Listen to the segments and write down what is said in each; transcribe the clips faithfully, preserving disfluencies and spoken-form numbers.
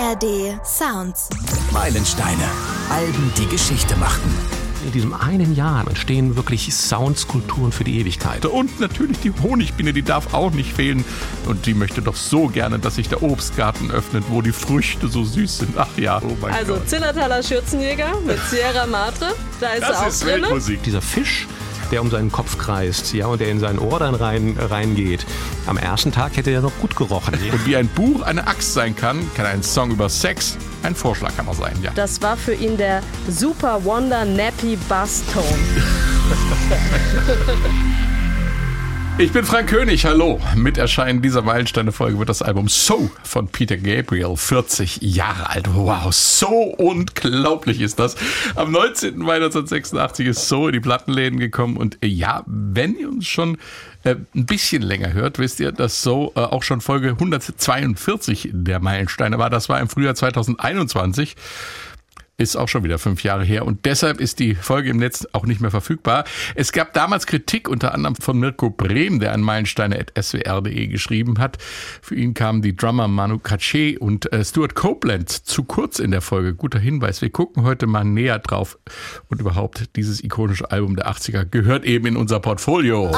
R D Sounds. Meilensteine. Alben, die Geschichte machten. In diesem einen Jahr entstehen wirklich Soundskulpturen für die Ewigkeit. Und natürlich die Honigbiene, die darf auch nicht fehlen. Und die möchte doch so gerne, dass sich der Obstgarten öffnet, wo die Früchte so süß sind. Ach ja, oh mein also, Gott. Also Zillertaler Schürzenjäger mit Sierra Madre, da ist das er auch ist drin. Weltmusik. Dieser Fisch, der um seinen Kopf kreist, ja, und der in seinen Ohr dann rein, reingeht. Am ersten Tag hätte er noch gut gerochen. Und wie ein Buch eine Axt sein kann, kann ein Song über Sex ein Vorschlaghammer sein, ja. Das war für ihn der Super Wonder Nappy Bass Tone. Ich bin Frank König, hallo. Mit Erscheinen dieser Meilensteine-Folge wird das Album So von Peter Gabriel vierzig Jahre alt. Wow, so unglaublich ist das. Am neunzehnten Mai neunzehnhundertsechsundachtzig ist So in die Plattenläden gekommen. Und ja, wenn ihr uns schon äh, ein bisschen länger hört, wisst ihr, dass So äh, auch schon Folge hundertzweiundvierzig der Meilensteine war. Das war im Frühjahr zweitausendeinundzwanzig. Ist auch schon wieder fünf Jahre her und deshalb ist die Folge im Netz auch nicht mehr verfügbar. Es gab damals Kritik, unter anderem von Mirko Brehm, der an meilensteine at s w r punkt d e geschrieben hat. Für ihn kamen die Drummer Manu Katché und äh, Stuart Copeland zu kurz in der Folge. Guter Hinweis, wir gucken heute mal näher drauf. Und überhaupt, dieses ikonische Album der achtziger gehört eben in unser Portfolio.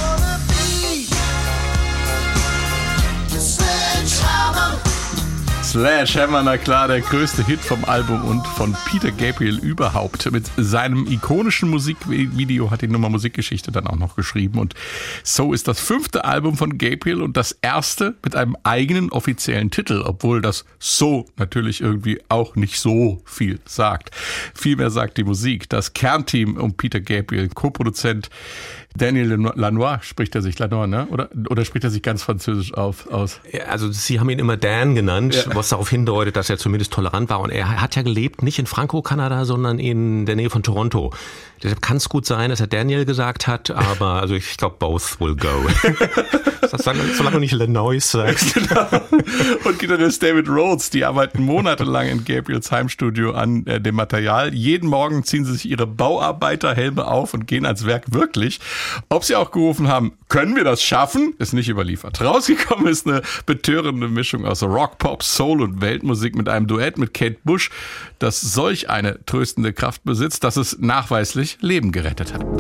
Sledgehammer, na klar, der größte Hit vom Album und von Peter Gabriel überhaupt. Mit seinem ikonischen Musikvideo hat die Nummer Musikgeschichte dann auch noch geschrieben. Und So ist das fünfte Album von Gabriel und das erste mit einem eigenen offiziellen Titel, obwohl das So natürlich irgendwie auch nicht so viel sagt. Vielmehr sagt die Musik. Das Kernteam um Peter Gabriel, Co-Produzent Daniel Lanois, spricht er sich Lanois, ne? Oder, oder spricht er sich ganz französisch auf, aus? Ja, also sie haben ihn immer Dan genannt, ja. Was darauf hindeutet, dass er zumindest tolerant war. Und er hat ja gelebt, nicht in Franco-Kanada, sondern in der Nähe von Toronto. Deshalb kann es gut sein, dass er Daniel gesagt hat, aber also ich glaube, both will go. Solange du nicht Lanois sagst. Genau. Und Gitarrist David Rhodes, die arbeiten monatelang in Gabriels Heimstudio an äh, dem Material. Jeden Morgen ziehen sie sich ihre Bauarbeiterhelme auf und gehen ans Werk wirklich. Ob sie auch gerufen haben, können wir das schaffen, ist nicht überliefert. Rausgekommen ist eine betörende Mischung aus Rock, Pop, Soul und Weltmusik mit einem Duett mit Kate Bush, das solch eine tröstende Kraft besitzt, dass es nachweislich Leben gerettet hat.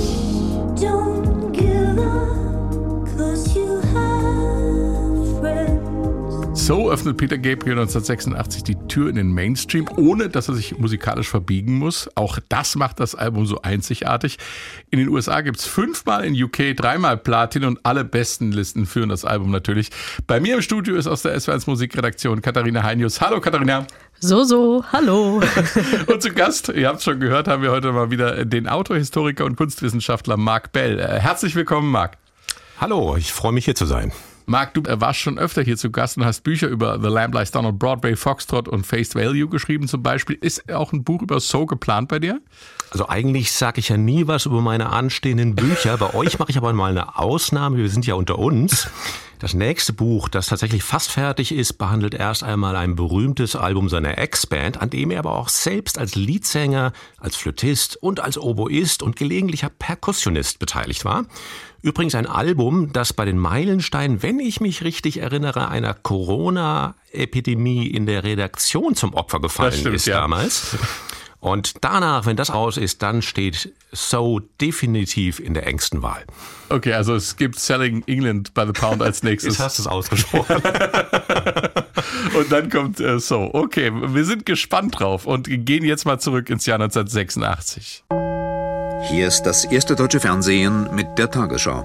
So öffnet Peter Gabriel neunzehnhundertsechsundachtzig die Tür in den Mainstream, ohne dass er sich musikalisch verbiegen muss. Auch das macht das Album so einzigartig. In den U S A gibt's fünfmal, in U K dreimal Platin und alle besten Listen führen das Album natürlich. Bei mir im Studio ist aus der S W eins Musikredaktion Katharina Heinius. Hallo Katharina. So, so, hallo. Und zu Gast, ihr habt es schon gehört, haben wir heute mal wieder den Autohistoriker und Kunstwissenschaftler Marc Bell. Herzlich willkommen, Marc. Hallo, ich freue mich hier zu sein. Marc, du warst schon öfter hier zu Gast und hast Bücher über The Lamb Lies Down on Broadway, Foxtrot und Face Value geschrieben zum Beispiel. Ist auch ein Buch über So geplant bei dir? Also eigentlich sage ich ja nie was über meine anstehenden Bücher. Bei euch mache ich aber mal eine Ausnahme. Wir sind ja unter uns. Das nächste Buch, das tatsächlich fast fertig ist, behandelt erst einmal ein berühmtes Album seiner Ex-Band, an dem er aber auch selbst als Leadsänger, als Flötist und als Oboist und gelegentlicher Perkussionist beteiligt war. Übrigens ein Album, das bei den Meilensteinen, wenn ich mich richtig erinnere, einer Corona-Epidemie in der Redaktion zum Opfer gefallen stimmt, ist ja. damals. Und danach, wenn das raus ist, dann steht So definitiv in der engsten Wahl. Okay, also es gibt Selling England by the Pound als nächstes. Jetzt hast du es ausgesprochen. Und dann kommt äh, So. Okay, wir sind gespannt drauf und gehen jetzt mal zurück ins Jahr neunzehnhundertsechsundachtzig. Hier ist das erste deutsche Fernsehen mit der Tagesschau.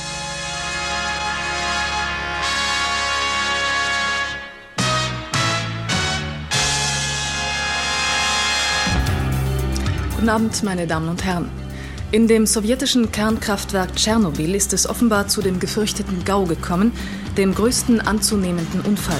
Guten Abend, meine Damen und Herren. In dem sowjetischen Kernkraftwerk Tschernobyl ist es offenbar zu dem gefürchteten GAU gekommen, dem größten anzunehmenden Unfall.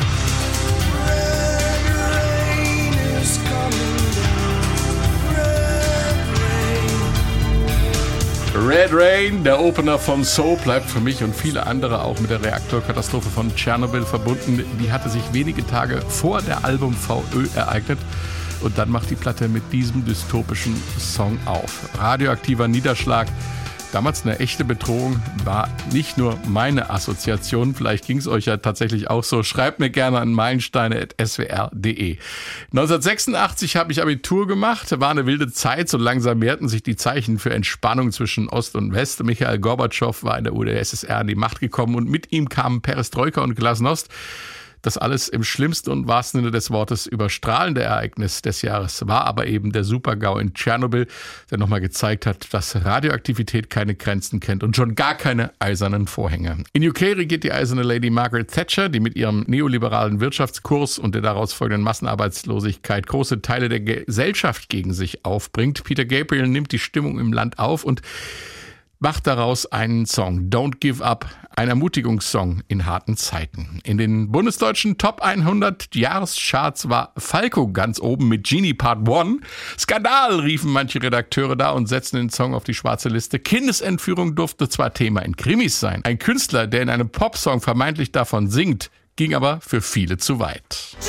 Red Rain, der Opener von So, bleibt für mich und viele andere auch mit der Reaktorkatastrophe von Tschernobyl verbunden. Die hatte sich wenige Tage vor der Album-V Ö ereignet. Und dann macht die Platte mit diesem dystopischen Song auf. Radioaktiver Niederschlag damals eine echte Bedrohung, war nicht nur meine Assoziation. Vielleicht ging es euch ja tatsächlich auch so. Schreibt mir gerne an meilensteine at s w r punkt d e. neunzehnhundertsechsundachtzig habe ich Abitur gemacht. War eine wilde Zeit. So langsam mehrten sich die Zeichen für Entspannung zwischen Ost und West. Michail Gorbatschow war in der U d S S R an die Macht gekommen und mit ihm kamen Perestroika und Glasnost. Das alles im schlimmsten und wahrsten Sinne des Wortes überstrahlende Ereignis des Jahres war aber eben der Super-GAU in Tschernobyl, der nochmal gezeigt hat, dass Radioaktivität keine Grenzen kennt und schon gar keine eisernen Vorhänge. In U K regiert die eiserne Lady Margaret Thatcher, die mit ihrem neoliberalen Wirtschaftskurs und der daraus folgenden Massenarbeitslosigkeit große Teile der Gesellschaft gegen sich aufbringt. Peter Gabriel nimmt die Stimmung im Land auf und macht daraus einen Song, Don't Give Up, ein Ermutigungssong in harten Zeiten. In den bundesdeutschen Top hundert Jahrescharts war Falco ganz oben mit Genie Part eins. Skandal, riefen manche Redakteure da und setzten den Song auf die schwarze Liste. Kindesentführung durfte zwar Thema in Krimis sein. Ein Künstler, der in einem Popsong vermeintlich davon singt, ging aber für viele zu weit.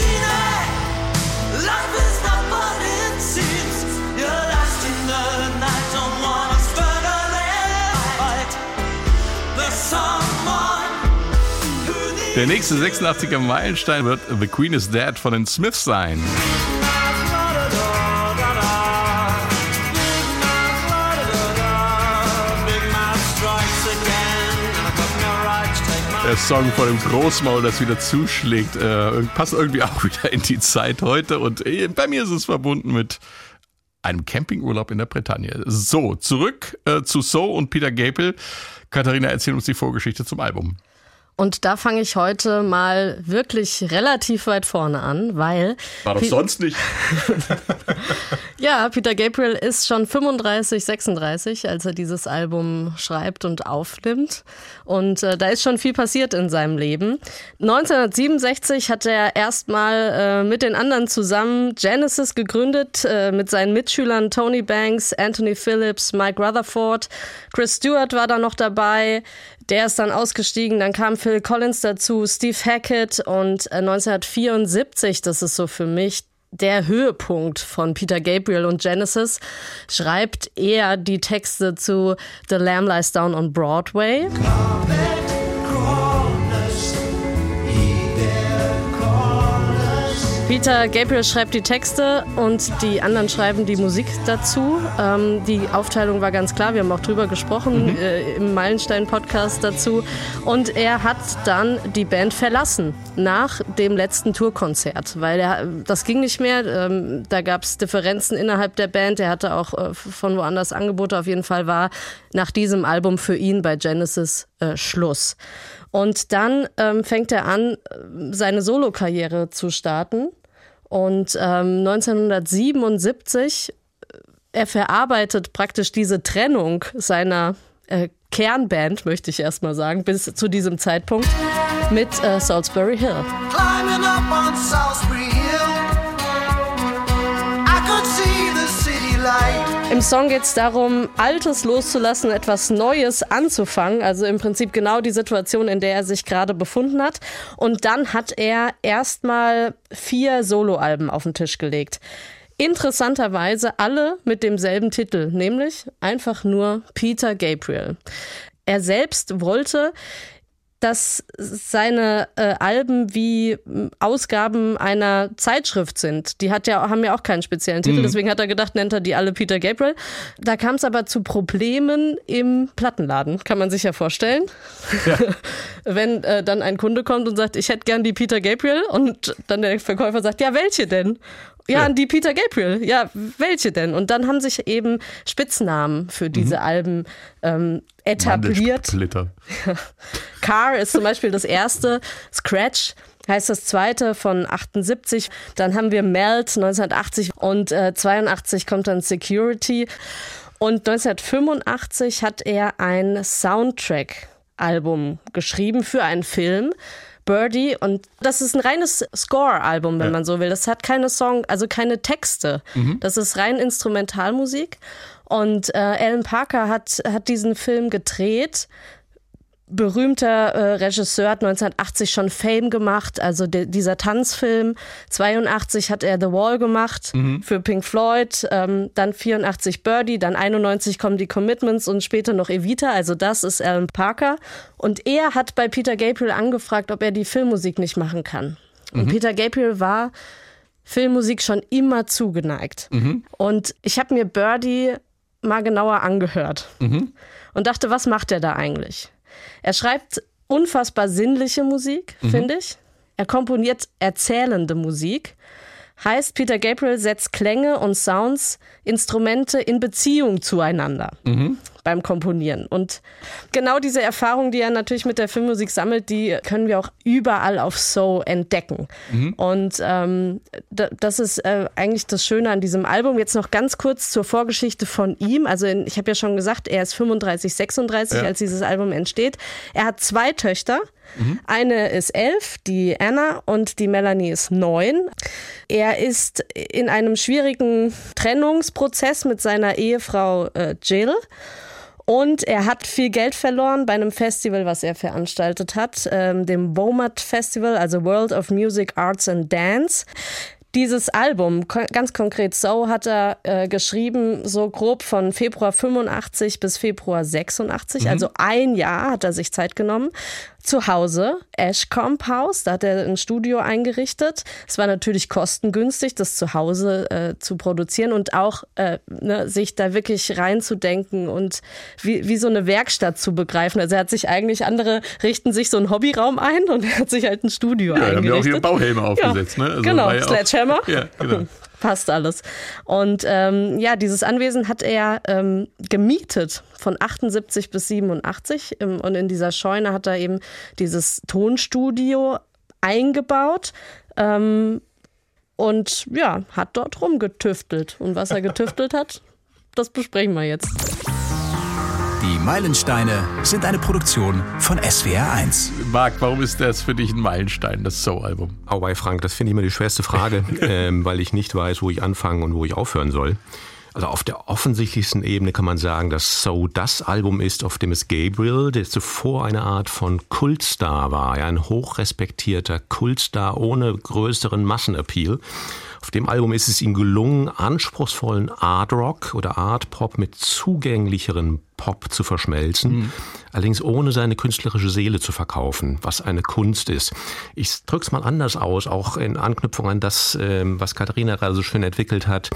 Der nächste sechsundachtziger Meilenstein wird The Queen is Dead von den Smiths sein. Der Song von dem Großmaul, das wieder zuschlägt, äh, passt irgendwie auch wieder in die Zeit heute. Und äh, bei mir ist es verbunden mit einem Campingurlaub in der Bretagne. So, zurück äh, zu So und Peter Gabriel. Katharina, erzähl uns die Vorgeschichte zum Album. Und da fange ich heute mal wirklich relativ weit vorne an, weil... War doch P- sonst nicht. Ja, Peter Gabriel ist schon fünfunddreißig, sechsunddreißig, als er dieses Album schreibt und aufnimmt. Und äh, da ist schon viel passiert in seinem Leben. neunzehnhundertsiebenundsechzig hat er erstmal äh, mit den anderen zusammen Genesis gegründet, äh, mit seinen Mitschülern Tony Banks, Anthony Phillips, Mike Rutherford. Chris Stewart war da noch dabei. Der ist dann ausgestiegen, dann kam Phil Collins dazu, Steve Hackett und neunzehnhundertvierundsiebzig, das ist so für mich der Höhepunkt von Peter Gabriel und Genesis, schreibt er die Texte zu The Lamb Lies Down on Broadway. Peter Gabriel schreibt die Texte und die anderen schreiben die Musik dazu. Ähm, die Aufteilung war ganz klar, wir haben auch drüber gesprochen mhm. äh, im Meilenstein-Podcast dazu. Und er hat dann die Band verlassen nach dem letzten Tourkonzert, weil er, das ging nicht mehr. Ähm, da gab es Differenzen innerhalb der Band. Er hatte auch äh, von woanders Angebote. Auf jeden Fall war nach diesem Album für ihn bei Genesis äh, Schluss. Und dann ähm, fängt er an, seine Solokarriere zu starten. Und ähm, neunzehnhundertsiebenundsiebzig, er verarbeitet praktisch diese Trennung seiner äh, Kernband, möchte ich erstmal sagen, bis zu diesem Zeitpunkt mit äh, Salisbury Hill. Climbing up on Salisbury Hill, I could see the city light. Im Song geht es darum, Altes loszulassen, etwas Neues anzufangen. Also im Prinzip genau die Situation, in der er sich gerade befunden hat. Und dann hat er erstmal vier Soloalben auf den Tisch gelegt. Interessanterweise alle mit demselben Titel, nämlich einfach nur Peter Gabriel. Er selbst wollte, dass seine äh, Alben wie Ausgaben einer Zeitschrift sind. Die hat ja, haben ja auch keinen speziellen Titel, mhm. deswegen hat er gedacht, nennt er die alle Peter Gabriel. Da kam es aber zu Problemen im Plattenladen, kann man sich ja vorstellen. Ja. Wenn äh, dann ein Kunde kommt und sagt, ich hätte gern die Peter Gabriel und dann der Verkäufer sagt, ja, welche denn? Ja, ja, die Peter Gabriel. Ja, welche denn? Und dann haben sich eben Spitznamen für diese mhm. Alben ähm, etabliert. Car ist zum Beispiel das erste. Scratch heißt das zweite von achtundsiebzig. Dann haben wir Melt neunzehnhundertachtzig und äh, zweiundachtzig kommt dann Security. Und neunzehnhundertfünfundachtzig hat er ein Soundtrack-Album geschrieben für einen Film. Birdie, und das ist ein reines Score-Album, wenn ja. man so will. Das hat keine Song, also keine Texte. Mhm. Das ist rein Instrumentalmusik. Und äh, Alan Parker hat, hat diesen Film gedreht berühmter äh, Regisseur, hat neunzehnhundertachtzig schon Fame gemacht, also de, dieser Tanzfilm. zweiundachtzig hat er The Wall gemacht mhm. für Pink Floyd, ähm, dann vierundachtzig Birdie, dann einundneunzig kommen die Commitments und später noch Evita, also das ist Alan Parker. Und er hat bei Peter Gabriel angefragt, ob er die Filmmusik nicht machen kann. Und mhm. Peter Gabriel war Filmmusik schon immer zugeneigt. Mhm. Und ich habe mir Birdie mal genauer angehört mhm. und dachte, was macht er da eigentlich? Er schreibt unfassbar sinnliche Musik, mhm. finde ich. Er komponiert erzählende Musik. Heißt, Peter Gabriel setzt Klänge und Sounds, Instrumente in Beziehung zueinander mhm. beim Komponieren. Und genau diese Erfahrung, die er natürlich mit der Filmmusik sammelt, die können wir auch überall auf So entdecken. Mhm. Und ähm, d- das ist äh, eigentlich das Schöne an diesem Album. Jetzt noch ganz kurz zur Vorgeschichte von ihm. Also in, ich habe ja schon gesagt, er ist fünfunddreißig, sechsunddreißig, ja. als dieses Album entsteht. Er hat zwei Töchter. Mhm. Eine ist elf, die Anna, und die Melanie ist neun. Er ist in einem schwierigen Trennungsprozess mit seiner Ehefrau äh, Jill. Und er hat viel Geld verloren bei einem Festival, was er veranstaltet hat, ähm, dem WOMAD Festival, also World of Music, Arts and Dance. Dieses Album, ganz konkret So, hat er äh, geschrieben, so grob von Februar fünfundachtzig bis Februar sechsundachtzig, mhm. also ein Jahr hat er sich Zeit genommen. Zu Hause, Ashcombe House, da hat er ein Studio eingerichtet. Es war natürlich kostengünstig, das zu Hause äh, zu produzieren und auch äh, ne, sich da wirklich reinzudenken und wie, wie so eine Werkstatt zu begreifen. Also er hat sich eigentlich, andere richten sich so einen Hobbyraum ein und er hat sich halt ein Studio ja, eingerichtet. Ja, haben ja auch ihre Bauhelme aufgesetzt. Ja, ne? Also genau, ja Sledgehammer. Auch, ja, genau. Passt alles. Und ähm, ja, dieses Anwesen hat er ähm, gemietet von achtundsiebzig bis siebenundachtzig. Ähm, und in dieser Scheune hat er eben dieses Tonstudio eingebaut. Ähm, und ja, hat dort rumgetüftelt. Und was er getüftelt hat, das besprechen wir jetzt. Die Meilensteine sind eine Produktion von S W R eins. Marc, warum ist das für dich ein Meilenstein, das So-Album? Auweih, Frank, das finde ich immer die schwerste Frage, ähm, weil ich nicht weiß, wo ich anfangen und wo ich aufhören soll. Also auf der offensichtlichsten Ebene kann man sagen, dass So das Album ist, auf dem es Gabriel, der zuvor eine Art von Kultstar war, ja, ein hochrespektierter Kultstar ohne größeren Massenappeal. Auf dem Album ist es ihm gelungen, anspruchsvollen Art Rock oder Art Pop mit zugänglicheren Pop zu verschmelzen, mhm. allerdings ohne seine künstlerische Seele zu verkaufen, was eine Kunst ist. Ich drück's mal anders aus, auch in Anknüpfung an das, was Katharina gerade so schön entwickelt hat.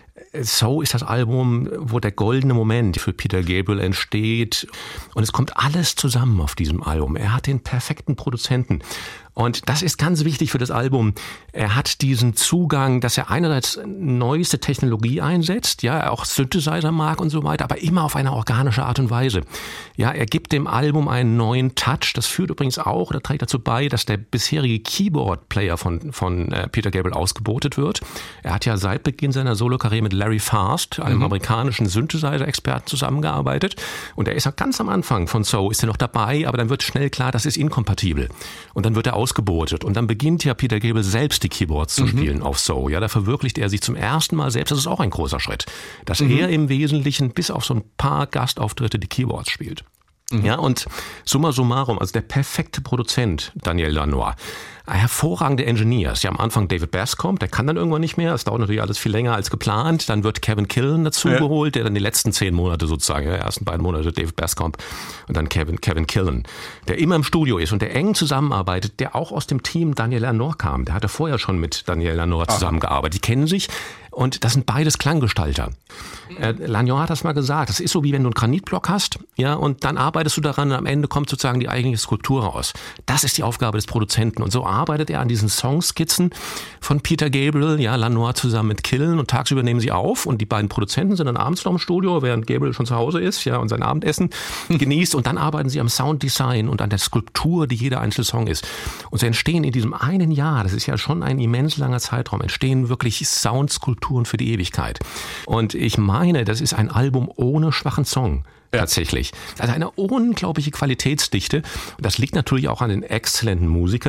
So ist das Album, wo der goldene Moment für Peter Gabriel entsteht. Und es kommt alles zusammen auf diesem Album. Er hat den perfekten Produzenten. Und das ist ganz wichtig für das Album. Er hat diesen Zugang, dass er einerseits neueste Technologie einsetzt, ja, er auch Synthesizer mag und so weiter, aber immer auf eine organische Art und Weise. Ja, er gibt dem Album einen neuen Touch. Das führt übrigens auch, oder trägt dazu bei, dass der bisherige Keyboard-Player von, von äh, Peter Gabriel ausgebotet wird. Er hat ja seit Beginn seiner Solokarriere mit Larry Fast, einem mhm. amerikanischen Synthesizer-Experten, zusammengearbeitet. Und er ist ja ganz am Anfang von So, ist er noch dabei, aber dann wird schnell klar, das ist inkompatibel. Und dann wird er ausgebotet. Und dann beginnt ja Peter Gabriel selbst die Keyboards zu spielen mhm. auf So. Ja, da verwirklicht er sich zum ersten Mal selbst. Das ist auch ein großer Schritt. Dass mhm. er im Wesentlichen bis auf so ein paar Gastauftritte die Keyboards spielt. Mhm. Ja, und summa summarum, also der perfekte Produzent, Daniel Lanois. Hervorragende Engineers. Ja, am Anfang David Bascomb, der kann dann irgendwann nicht mehr. Es dauert natürlich alles viel länger als geplant. Dann wird Kevin Killen dazu ja. geholt, der dann die letzten zehn Monate sozusagen, die ersten beiden Monate David Bascomb und dann Kevin, Kevin Killen, der immer im Studio ist und der eng zusammenarbeitet, der auch aus dem Team Daniel Lanois kam. Der hatte vorher schon mit Daniel Lanois zusammengearbeitet. Die kennen sich. Und das sind beides Klanggestalter. Äh, Lanois hat das mal gesagt. Das ist so, wie wenn du einen Granitblock hast, ja, und dann arbeitest du daran und am Ende kommt sozusagen die eigentliche Skulptur raus. Das ist die Aufgabe des Produzenten. Und so arbeitet er an diesen Songskizzen von Peter Gabriel, ja, Lanois zusammen mit Killen, und tagsüber nehmen sie auf und die beiden Produzenten sind dann abends noch im Studio, während Gabriel schon zu Hause ist, ja, und sein Abendessen genießt, und dann arbeiten sie am Sounddesign und an der Skulptur, die jeder einzelne Song ist. Und so entstehen in diesem einen Jahr, das ist ja schon ein immens langer Zeitraum, entstehen wirklich Soundskulpturen für die Ewigkeit. Und ich meine, das ist ein Album ohne schwachen Song. Ja. Tatsächlich. Also eine unglaubliche Qualitätsdichte. Und das liegt natürlich auch an den exzellenten Musikern.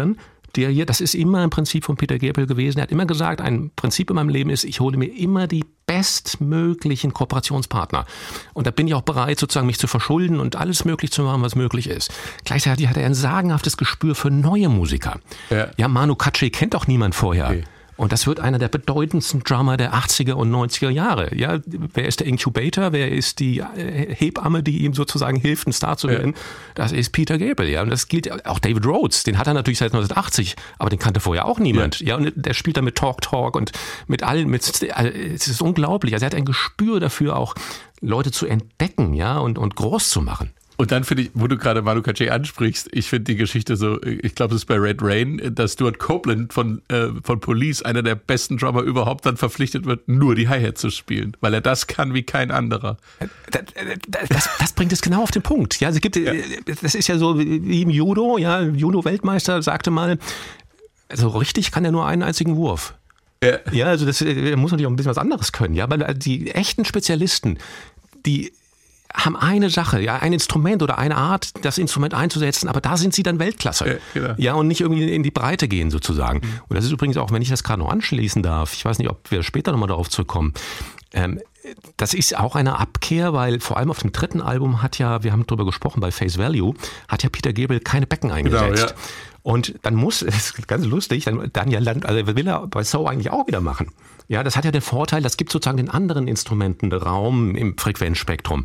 Der hier, das ist immer ein Prinzip von Peter Gabriel gewesen. Er hat immer gesagt, ein Prinzip in meinem Leben ist, ich hole mir immer die bestmöglichen Kooperationspartner. Und da bin ich auch bereit, sozusagen mich zu verschulden und alles möglich zu machen, was möglich ist. Gleichzeitig hat er ein sagenhaftes Gespür für neue Musiker. Ja, ja Manu Katché kennt doch niemand vorher. Okay. Und das wird einer der bedeutendsten Drummer der achtziger und neunziger Jahre. Ja, wer ist der Incubator? Wer ist die Hebamme, die ihm sozusagen hilft, ein Star zu werden? Ja. Das ist Peter Gabriel. Ja, und das gilt auch David Rhodes. Den hat er natürlich seit neunzehnhundertachtzig, aber den kannte vorher auch niemand. Ja, ja und der spielt da mit Talk Talk und mit allen. Mit, es ist unglaublich. Also er hat ein Gespür dafür, auch Leute zu entdecken, ja, und und groß zu machen. Und dann finde ich, wo du gerade Manu Katché ansprichst, ich finde die Geschichte so, ich glaube, es ist bei Red Rain, dass Stuart Copeland von, äh, von Police, einer der besten Drummer überhaupt, dann verpflichtet wird, nur die Hi-Hat zu spielen, weil er das kann wie kein anderer. Das, das, das bringt es genau auf den Punkt. Ja, also es gibt, ja. Das ist ja so wie im Judo, ja, Judo-Weltmeister sagte mal, also richtig kann er nur einen einzigen Wurf. Ja, ja also das muss natürlich auch ein bisschen was anderes können, ja, aber die echten Spezialisten, die haben eine Sache, ja, ein Instrument oder eine Art, das Instrument einzusetzen, aber da sind sie dann Weltklasse. Ja, genau. Ja, und nicht irgendwie in die Breite gehen sozusagen. Mhm. Und das ist übrigens auch, wenn ich das gerade noch anschließen darf, ich weiß nicht, ob wir später nochmal darauf zurückkommen, ähm, das ist auch eine Abkehr, weil vor allem auf dem dritten Album hat ja, wir haben darüber gesprochen bei Face Value, hat ja Peter Gabriel keine Becken eingesetzt. Genau, ja. Und dann muss, das ist ganz lustig, dann, dann ja, also will er bei So eigentlich auch wieder machen. Ja, das hat ja den Vorteil, das gibt sozusagen den anderen Instrumenten Raum im Frequenzspektrum.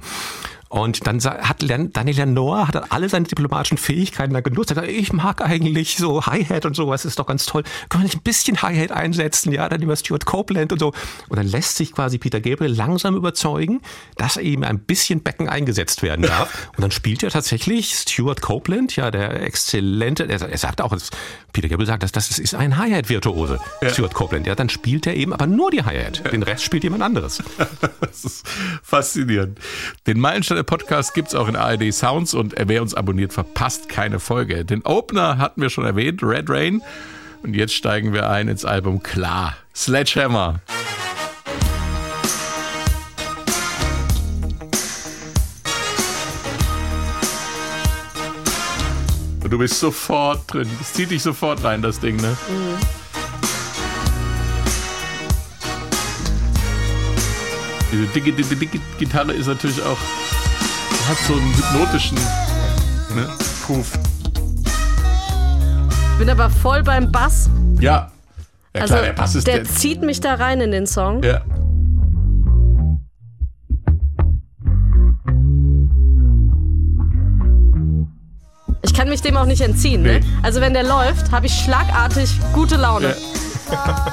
Und dann hat Daniel Lanois hat alle seine diplomatischen Fähigkeiten da genutzt. Er hat gesagt, ich mag eigentlich so Hi-Hat und sowas, ist doch ganz toll. Können wir nicht ein bisschen Hi-Hat einsetzen? Ja, dann über Stuart Copeland und so. Und dann lässt sich quasi Peter Gabriel langsam überzeugen, dass eben ein bisschen Becken eingesetzt werden darf. Und dann spielt er tatsächlich Stuart Copeland, ja, der exzellente, er, er sagt auch, Peter Gabriel sagt, dass das ist ein Hi-Hat-Virtuose, ja. Stuart Copeland. Ja, dann spielt er eben aber nur die Hi-Hat. Den Rest spielt jemand anderes. Das ist faszinierend. Den Meilenstein Podcast gibt es auch in A R D Sounds und wer uns abonniert, verpasst keine Folge. Den Opener hatten wir schon erwähnt, Red Rain. Und jetzt steigen wir ein ins Album Klar, Sledgehammer. Und du bist sofort drin. Es zieht dich sofort rein, das Ding, ne? Mhm. Diese dicke, dicke, dicke Gitarre ist natürlich auch, hat so einen hypnotischen, ne, Groove. Ich bin aber voll beim Bass. Ja. Ja also, klar, der Bass ist der, der zieht mich da rein in den Song. Ja. Ich kann mich dem auch nicht entziehen, nee. Ne? Also wenn der läuft, habe ich schlagartig gute Laune. Ja.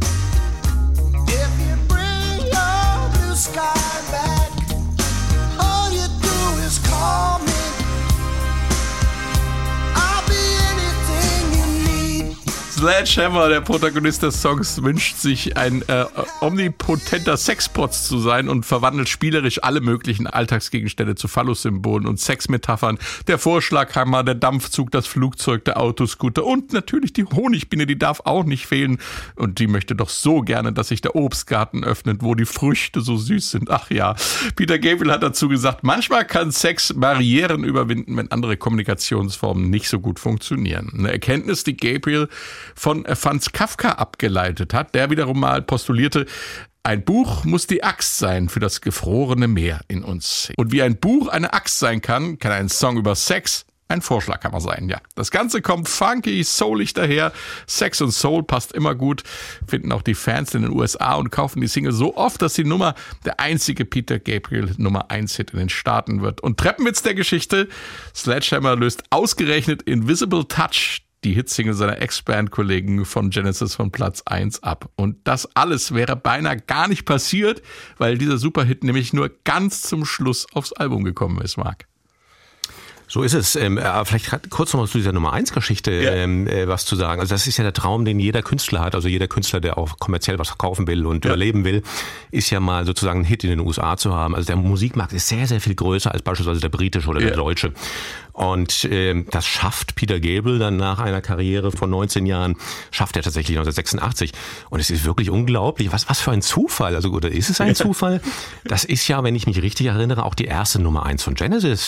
Sledgehammer, der Protagonist des Songs, wünscht sich ein äh, omnipotenter Sexpotz zu sein und verwandelt spielerisch alle möglichen Alltagsgegenstände zu Phallus-Symbolen und Sexmetaphern. Der Vorschlaghammer, der Dampfzug, das Flugzeug, der Autoscooter und natürlich die Honigbiene, die darf auch nicht fehlen. Und die möchte doch so gerne, dass sich der Obstgarten öffnet, wo die Früchte so süß sind. Ach ja, Peter Gabriel hat dazu gesagt, manchmal kann Sex Barrieren überwinden, wenn andere Kommunikationsformen nicht so gut funktionieren. Eine Erkenntnis, die Gabriel von Franz Kafka abgeleitet hat, der wiederum mal postulierte, ein Buch muss die Axt sein für das gefrorene Meer in uns. Und wie ein Buch eine Axt sein kann, kann ein Song über Sex ein Vorschlaghammer sein. Ja, das Ganze kommt funky, soulig daher. Sex und Soul passt immer gut, finden auch die Fans in den U S A und kaufen die Single so oft, dass die Nummer der einzige Peter Gabriel Nummer eins Hit in den Staaten wird. Und Treppenwitz der Geschichte, Sledgehammer löst ausgerechnet Invisible Touch, die Hitsingle seiner Ex-Band-Kollegen von Genesis, von Platz eins ab. Und das alles wäre beinahe gar nicht passiert, weil dieser Superhit nämlich nur ganz zum Schluss aufs Album gekommen ist, Marc. So ist es. Ähm, vielleicht kurz noch mal zu dieser Nummer eins Geschichte ja. ähm, äh, was zu sagen. Also das ist ja der Traum, den jeder Künstler hat. Also jeder Künstler, der auch kommerziell was verkaufen will und ja. überleben will, ist ja mal sozusagen einen Hit in den U S A zu haben. Also der Musikmarkt ist sehr, sehr viel größer als beispielsweise der britische oder ja. der deutsche. Und äh, das schafft Peter Gabriel dann nach einer Karriere von neunzehn Jahren, schafft er tatsächlich neunzehnhundertsechsundachtzig. Und es ist wirklich unglaublich. Was, was für ein Zufall. Also oder ist es ein Zufall? Das ist ja, wenn ich mich richtig erinnere, auch die erste Nummer eins von Genesis.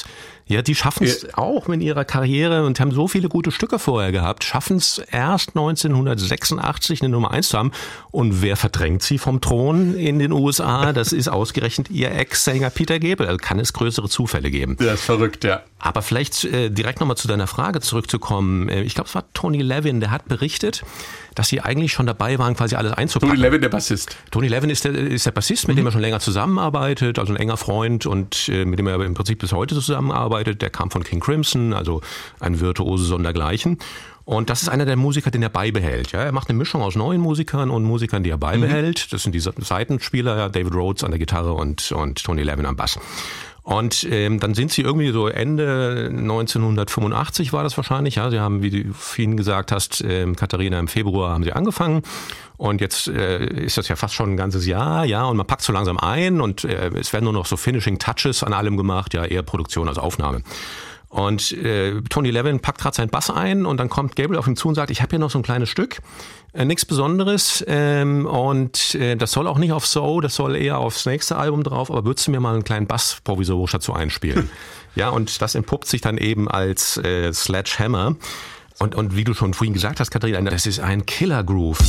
Ja, die schaffen es ja. auch in ihrer Karriere und haben so viele gute Stücke vorher gehabt, schaffen es erst neunzehnhundertsechsundachtzig eine Nummer eins zu haben. Und wer verdrängt sie vom Thron in den U S A? Das ist ausgerechnet ihr Ex-Sänger Peter Gabriel. Also kann es größere Zufälle geben. Das ist verrückt, ja. Aber vielleicht äh, direkt nochmal zu deiner Frage zurückzukommen. Ich glaube, es war Tony Levin, der hat berichtet, dass sie eigentlich schon dabei waren, quasi alles einzupacken. Tony Levin, der Bassist. Tony Levin ist der, ist der Bassist, mit mhm. dem er schon länger zusammenarbeitet, also ein enger Freund und äh, mit dem er im Prinzip bis heute zusammenarbeitet. Der kam von King Crimson, also ein Virtuose sondergleichen. Und das ist einer der Musiker, den er beibehält. Ja, er macht eine Mischung aus neuen Musikern und Musikern, die er beibehält. Das sind die Seitenspieler, David Rhodes an der Gitarre und, und Tony Levin am Bass. Und ähm, dann sind sie irgendwie so Ende neunzehnhundertfünfundachtzig war das wahrscheinlich. Ja, sie haben, wie du vorhin gesagt hast, ähm, Katharina, im Februar haben sie angefangen. Und jetzt äh, ist das ja fast schon ein ganzes Jahr, ja, und man packt so langsam ein und äh, es werden nur noch so Finishing Touches an allem gemacht, ja, eher Produktion als Aufnahme. Und äh, Tony Levin packt gerade seinen Bass ein und dann kommt Gabriel auf ihn zu und sagt, ich habe hier noch so ein kleines Stück, äh, nichts Besonderes ähm, und äh, das soll auch nicht auf So, das soll eher aufs nächste Album drauf, aber würdest du mir mal einen kleinen Bass provisorisch dazu einspielen? Ja, und das entpuppt sich dann eben als äh, Sledgehammer. Und, und wie du schon vorhin gesagt hast, Katharina, das ist ein Killer-Groove.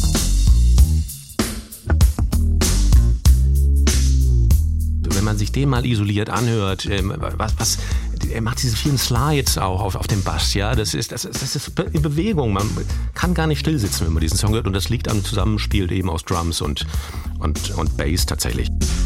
Wenn man sich den mal isoliert anhört, ähm, was, was, er macht diese vielen Slides auch auf, auf dem Bass, ja, das ist, das, ist, das ist in Bewegung, man kann gar nicht still sitzen, wenn man diesen Song hört und das liegt am Zusammenspiel eben aus Drums und, und, und Bass tatsächlich.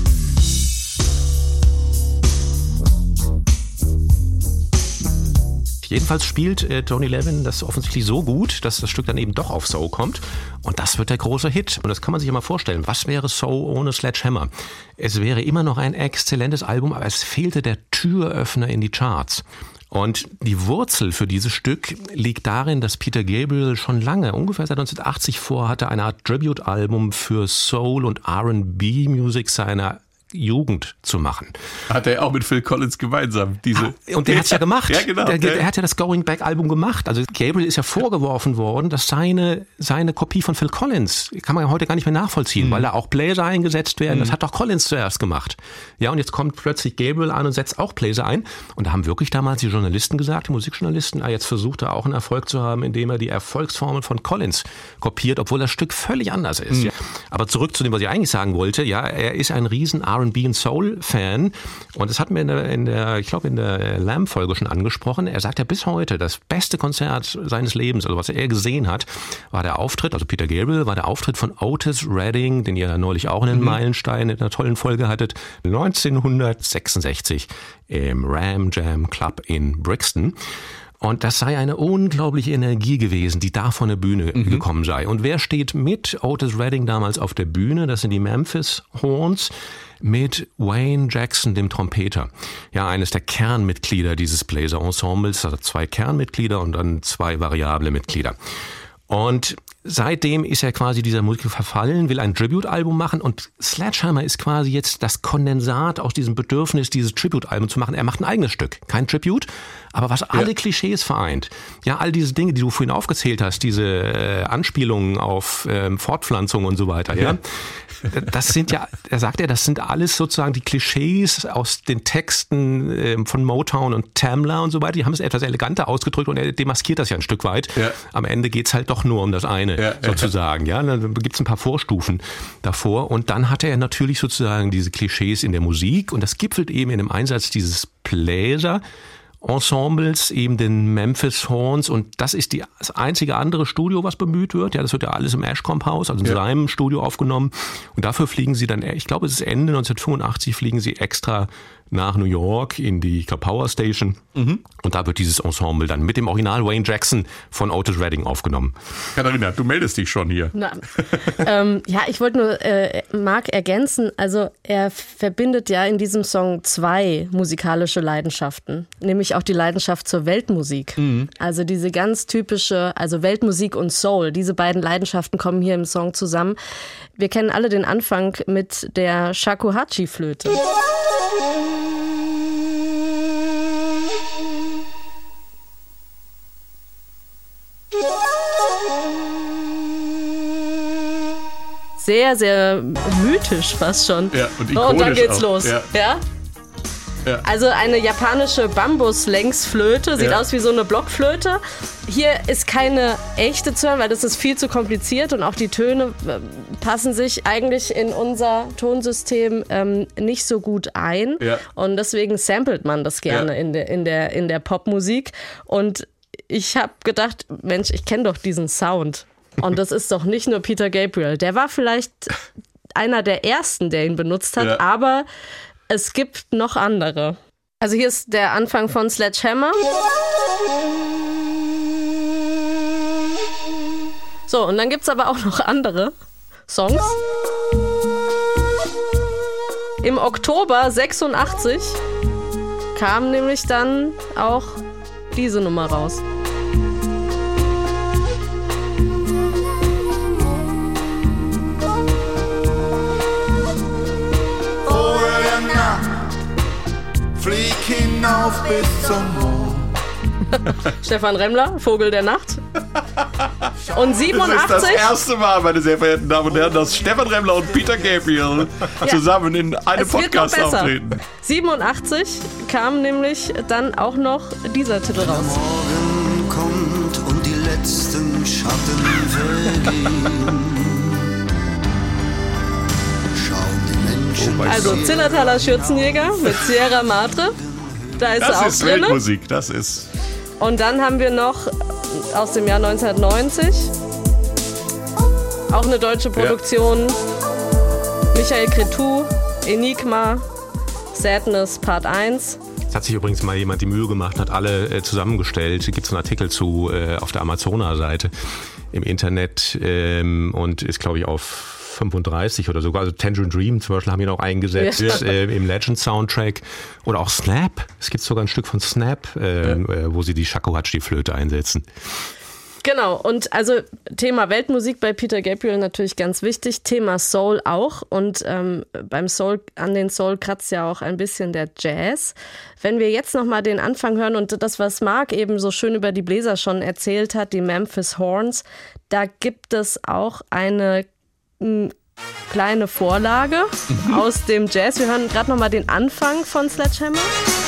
Jedenfalls spielt äh, Tony Levin das offensichtlich so gut, dass das Stück dann eben doch auf So kommt. Und das wird der große Hit. Und das kann man sich ja mal vorstellen. Was wäre So ohne Sledgehammer? Es wäre immer noch ein exzellentes Album, aber es fehlte der Türöffner in die Charts. Und die Wurzel für dieses Stück liegt darin, dass Peter Gabriel schon lange, ungefähr seit neunzehnhundertachtzig vorhatte, eine Art Tribute-Album für Soul- und R and B-Musik seiner Jugend zu machen. Hat er auch mit Phil Collins gemeinsam diese. Ah, und der hat's ja gemacht. Ja, genau. Der, der hat ja das Going Back Album gemacht. Also Gabriel ist ja vorgeworfen worden, dass seine seine Kopie von Phil Collins kann man ja heute gar nicht mehr nachvollziehen, mhm. weil da auch Bläser eingesetzt werden. Mhm. Das hat doch Collins zuerst gemacht. Ja, und jetzt kommt plötzlich Gabriel an und setzt auch Bläser ein. Und da haben wirklich damals die Journalisten gesagt, die Musikjournalisten, ah, jetzt versucht er auch einen Erfolg zu haben, indem er die Erfolgsformel von Collins kopiert, obwohl das Stück völlig anders ist. Mhm. Ja. Aber zurück zu dem, was ich eigentlich sagen wollte. Ja, er ist ein riesen R and B und Soul-Fan und das hatten wir in der, in der ich glaube in der Lamb-Folge schon angesprochen. Er sagt ja bis heute, das beste Konzert seines Lebens, also was er gesehen hat, war der Auftritt, also Peter Gabriel, war der Auftritt von Otis Redding, den ihr neulich auch in den mhm. Meilenstein in einer tollen Folge hattet, neunzehnhundertsechsundsechzig im Ram Jam Club in Brixton. Und das sei eine unglaubliche Energie gewesen, die da von der Bühne mhm. gekommen sei. Und wer steht mit Otis Redding damals auf der Bühne? Das sind die Memphis Horns mit Wayne Jackson, dem Trompeter. Ja, eines der Kernmitglieder dieses Bläser-Ensembles, also zwei Kernmitglieder und dann zwei variable Mitglieder. Und seitdem ist er quasi dieser Musik verfallen, will ein Tribute-Album machen und Sledgehammer ist quasi jetzt das Kondensat aus diesem Bedürfnis, dieses Tribute-Album zu machen. Er macht ein eigenes Stück, kein Tribute, aber was alle ja. Klischees vereint. Ja, all diese Dinge, die du vorhin aufgezählt hast, diese äh, Anspielungen auf ähm, Fortpflanzung und so weiter, ja. ja. Das sind ja, er sagt ja, das sind alles sozusagen die Klischees aus den Texten äh, von Motown und Tamla und so weiter. Die haben es etwas eleganter ausgedrückt und er demaskiert das ja ein Stück weit. Ja. Am Ende geht's halt doch nur um das eine, ja, sozusagen. Ja, dann gibt's ein paar Vorstufen davor und dann hat er natürlich sozusagen diese Klischees in der Musik und das gipfelt eben in dem Einsatz dieses Bläser Ensembles, eben den Memphis Horns und das ist die, das einzige andere Studio, was bemüht wird. Ja, das wird ja alles im Ashcombe House, also in ja. seinem Studio aufgenommen und dafür fliegen sie dann, ich glaube es ist Ende neunzehnhundertfünfundachtzig, fliegen sie extra nach New York in die Power Station mhm. und da wird dieses Ensemble dann mit dem Original Wayne Jackson von Otis Redding aufgenommen. Katharina, du meldest dich schon hier. Na, ähm, ja, ich wollte nur äh, Marc ergänzen, also er verbindet ja in diesem Song zwei musikalische Leidenschaften, nämlich auch die Leidenschaft zur Weltmusik. Mhm. Also diese ganz typische, also Weltmusik und Soul, diese beiden Leidenschaften kommen hier im Song zusammen. Wir kennen alle den Anfang mit der Shakuhachi-Flöte. Sehr, sehr mythisch fast schon. Ja, und ikonisch und dann geht's auch. los. Ja. ja? Ja. Also eine japanische Bambus-Längsflöte, sieht Ja. aus wie so eine Blockflöte. Hier ist keine echte zu hören, weil das ist viel zu kompliziert und auch die Töne äh, passen sich eigentlich in unser Tonsystem ähm, nicht so gut ein. Ja. Und deswegen samplet man das gerne Ja. in der, in der, in der Popmusik. Und ich habe gedacht, Mensch, ich kenne doch diesen Sound. Und das ist doch nicht nur Peter Gabriel. Der war vielleicht einer der ersten, der ihn benutzt hat, Ja. aber es gibt noch andere. Also hier ist der Anfang von Sledgehammer. So, und dann gibt es aber auch noch andere Songs. Im Oktober sechsundachtzig kam nämlich dann auch diese Nummer raus. Flieg hinauf bis zum Mond. Stefan Remmler, Vogel der Nacht. Und Das ist das siebenundachtzig, erste Mal, meine sehr verehrten Damen und Herren, dass Stefan Remmler und Peter Gabriel zusammen in einem es wird noch Podcast besser. auftreten. siebenundachtzig kam nämlich dann auch noch dieser Titel raus. Morgen kommt und die letzten Schatten vergehen. Schauen die Menschen. Also Zillertaler Schürzenjäger mit Sierra Madre. Da ist er Das auch ist drin. Weltmusik, das ist... Und dann haben wir noch aus dem Jahr neunzehnhundertneunzig auch eine deutsche Produktion. Michael Cretu, Enigma, Sadness Part eins. Es hat sich übrigens mal jemand die Mühe gemacht, hat alle äh, zusammengestellt. Hier gibt es einen Artikel zu äh, auf der Amazona-Seite im Internet ähm, und ist, glaube ich, auf fünfunddreißig oder sogar. Also Tangerine Dream zum Beispiel haben wir noch eingesetzt Ja. äh, im Legend-Soundtrack. Oder auch Snap. Es gibt sogar ein Stück von Snap, äh, äh, wo sie die Shakuhachi-Flöte einsetzen. Genau, und also Thema Weltmusik bei Peter Gabriel natürlich ganz wichtig, Thema Soul auch und ähm, beim Soul, an den Soul kratzt ja auch ein bisschen der Jazz. Wenn wir jetzt nochmal den Anfang hören und das, was Marc eben so schön über die Bläser schon erzählt hat, die Memphis Horns, da gibt es auch eine m, kleine Vorlage aus dem Jazz. Wir hören gerade nochmal den Anfang von Sledgehammer.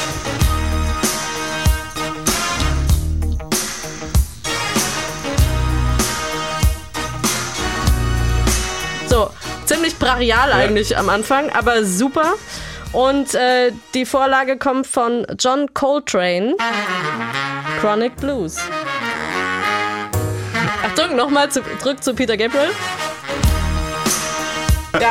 So, ziemlich brachial eigentlich am Anfang, aber super. Und äh, die Vorlage kommt von John Coltrane, Chronic Blues. Achtung, nochmal zurück zu Peter Gabriel. Ja.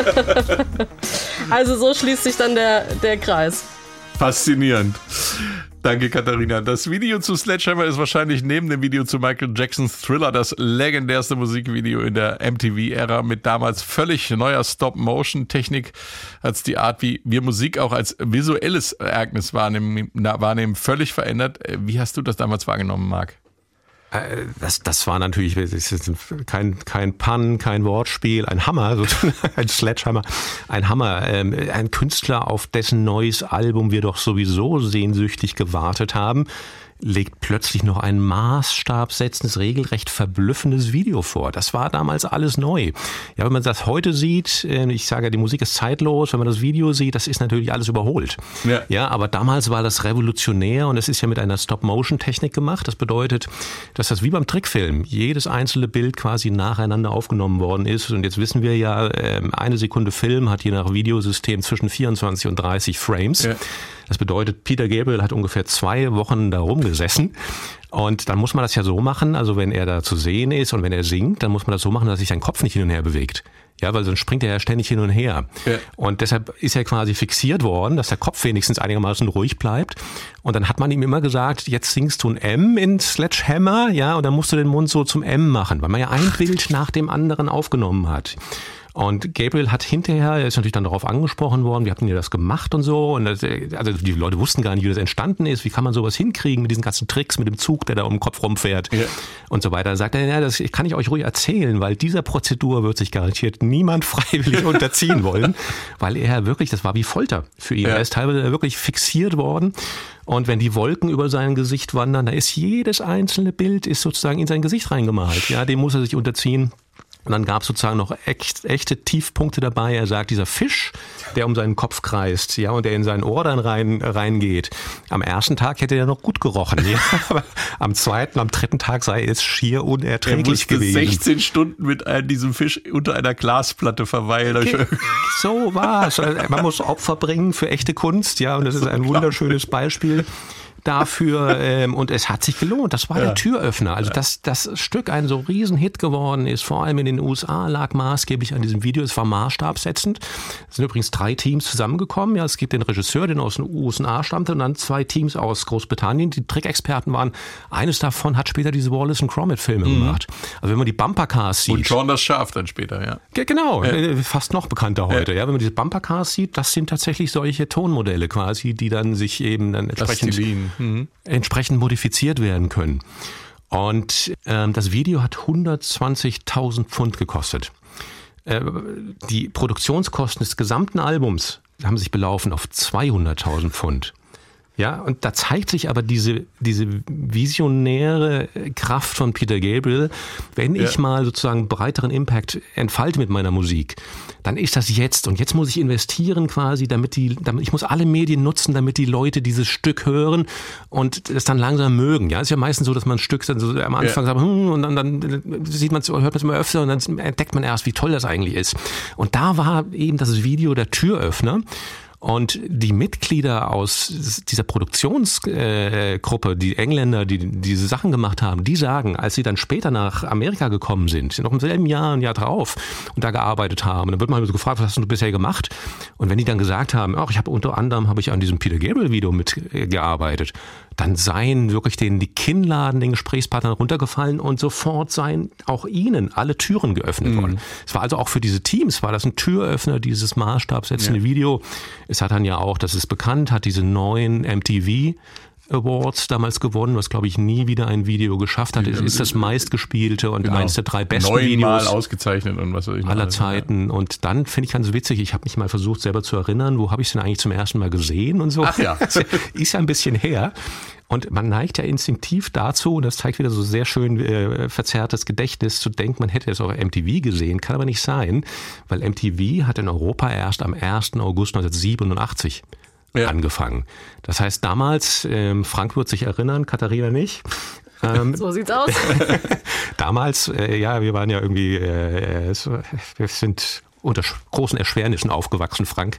Also so schließt sich dann der, der Kreis. Faszinierend. Danke, Katharina. Das Video zu Sledgehammer ist wahrscheinlich neben dem Video zu Michael Jacksons Thriller das legendärste Musikvideo in der M T V-Ära mit damals völlig neuer Stop-Motion-Technik, als die Art, wie wir Musik auch als visuelles Ereignis wahrnehmen, wahrnehmen völlig verändert. Wie hast du das damals wahrgenommen, Marc? Das, das war natürlich das ist kein, kein Pun, kein Wortspiel, ein Hammer, ein Sledgehammer, ein Hammer. Ein Künstler, auf dessen neues Album wir doch sowieso sehnsüchtig gewartet haben, legt plötzlich noch ein maßstabsetzendes, regelrecht verblüffendes Video vor. Das war damals alles neu. Ja, wenn man das heute sieht, ich sage ja, die Musik ist zeitlos, wenn man das Video sieht, das ist natürlich alles überholt. Ja. Ja, aber damals war das revolutionär und es ist ja mit einer Stop-Motion-Technik gemacht. Das bedeutet, dass das wie beim Trickfilm jedes einzelne Bild quasi nacheinander aufgenommen worden ist. Und jetzt wissen wir ja, eine Sekunde Film hat je nach Videosystem zwischen vierundzwanzig und dreißig Frames. Ja. Das bedeutet, Peter Gabriel hat ungefähr zwei Wochen da rumgesessen. Und dann muss man das ja so machen, also wenn er da zu sehen ist und wenn er singt, dann muss man das so machen, dass sich sein Kopf nicht hin und her bewegt. Ja, weil sonst springt er ja ständig hin und her. Ja. Und deshalb ist er quasi fixiert worden, dass der Kopf wenigstens einigermaßen ruhig bleibt. Und dann hat man ihm immer gesagt, jetzt singst du ein M in Sledgehammer, ja, und dann musst du den Mund so zum M machen, weil man ja ein Bild nach dem anderen aufgenommen hat. Und Gabriel hat hinterher, er ist natürlich dann darauf angesprochen worden, wir hatten ja das gemacht und so. Und das, also die Leute wussten gar nicht, wie das entstanden ist. Wie kann man sowas hinkriegen mit diesen ganzen Tricks, mit dem Zug, der da um den Kopf rumfährt ja. und so weiter. Dann sagt er, ja, das kann ich euch ruhig erzählen, weil dieser Prozedur wird sich garantiert niemand freiwillig unterziehen wollen. Weil er wirklich, das war wie Folter für ihn. Ja. Er ist teilweise wirklich fixiert worden. Und wenn die Wolken über sein Gesicht wandern, da ist jedes einzelne Bild ist sozusagen in sein Gesicht reingemalt. Ja, dem muss er sich unterziehen. Und dann gab es sozusagen noch echt, echte Tiefpunkte dabei. Er sagt, dieser Fisch, der um seinen Kopf kreist, ja, und der in sein Ohr dann rein, reingeht. Am ersten Tag hätte er noch gut gerochen, ja, aber am zweiten, am dritten Tag sei es schier unerträglich er musste gewesen. sechzehn Stunden mit einem, diesem Fisch unter einer Glasplatte verweilen. So war's. Man muss Opfer bringen für echte Kunst, ja, und das ist ein wunderschönes Beispiel dafür, ähm, und es hat sich gelohnt. Das war ja. der Türöffner. Also, dass das Stück ein so Riesenhit geworden ist, vor allem in den U S A, lag maßgeblich an diesem Video. Es war maßstabssetzend. Es sind übrigens drei Teams zusammengekommen. Ja, es gibt den Regisseur, der aus den U S A stammte, und dann zwei Teams aus Großbritannien, die Trickexperten waren. Eines davon hat später diese Wallace and Gromit-Filme mhm. gemacht. Also, wenn man die Bumpercars sieht. Und Shaun das Schaf dann später, ja. Genau, ja. fast noch bekannter heute. Ja. Ja, wenn man diese Bumpercars sieht, das sind tatsächlich solche Tonmodelle quasi, die dann sich eben dann entsprechend Mhm. entsprechend modifiziert werden können. Und ähm, das Video hat hundertzwanzigtausend Pfund gekostet. Äh, die Produktionskosten des gesamten Albums haben sich belaufen auf zweihunderttausend Pfund. Ja, und da zeigt sich aber diese, diese visionäre Kraft von Peter Gabriel. Wenn ich ja. mal sozusagen breiteren Impact entfalte mit meiner Musik, dann ist das jetzt. Und jetzt muss ich investieren quasi, damit die, damit, ich muss alle Medien nutzen, damit die Leute dieses Stück hören und es dann langsam mögen. Ja, es ist ja meistens so, dass man ein Stück dann so am Anfang ja. sagt, hm, und dann, dann sieht man, hört man es immer öfter und dann entdeckt man erst, wie toll das eigentlich ist. Und da war eben das Video der Türöffner. Und die Mitglieder aus dieser Produktionsgruppe, die Engländer, die diese Sachen gemacht haben, die sagen, als sie dann später nach Amerika gekommen sind, noch im selben Jahr, ein Jahr drauf, und da gearbeitet haben, dann wird man so gefragt, was hast du bisher gemacht? Und wenn die dann gesagt haben, ach, ich habe unter anderem habe ich an diesem Peter Gabriel Video mitgearbeitet, dann seien wirklich denen die Kinnladen, den Gesprächspartnern runtergefallen und sofort seien auch ihnen alle Türen geöffnet mhm. worden. Es war also auch für diese Teams, war das ein Türöffner, dieses maßstabsetzende ja. Video. Es hat dann ja auch, das ist bekannt, hat diese neuen M T V Awards damals gewonnen, was glaube ich nie wieder ein Video geschafft hat. Es ist das meistgespielte und genau. eines der drei besten Neunmal Videos ausgezeichnet und was weiß ich aller alles, Zeiten. Ja. Und dann finde ich ganz witzig, ich habe mich mal versucht selber zu erinnern, wo habe ich es denn eigentlich zum ersten Mal gesehen und so. Ach ja. Ist ja ein bisschen her. Und man neigt ja instinktiv dazu, und das zeigt wieder so sehr schön äh, verzerrtes Gedächtnis, zu denken, man hätte es auf M T V gesehen. Kann aber nicht sein, weil M T V hat in Europa erst am ersten August neunzehnhundertsiebenundachtzig ja. angefangen. Das heißt damals, ähm, Frank wird sich erinnern, Katharina nicht. Ähm, so sieht's aus. Damals, äh, ja, wir waren ja irgendwie, äh, wir sind unter großen Erschwernissen aufgewachsen, Frank.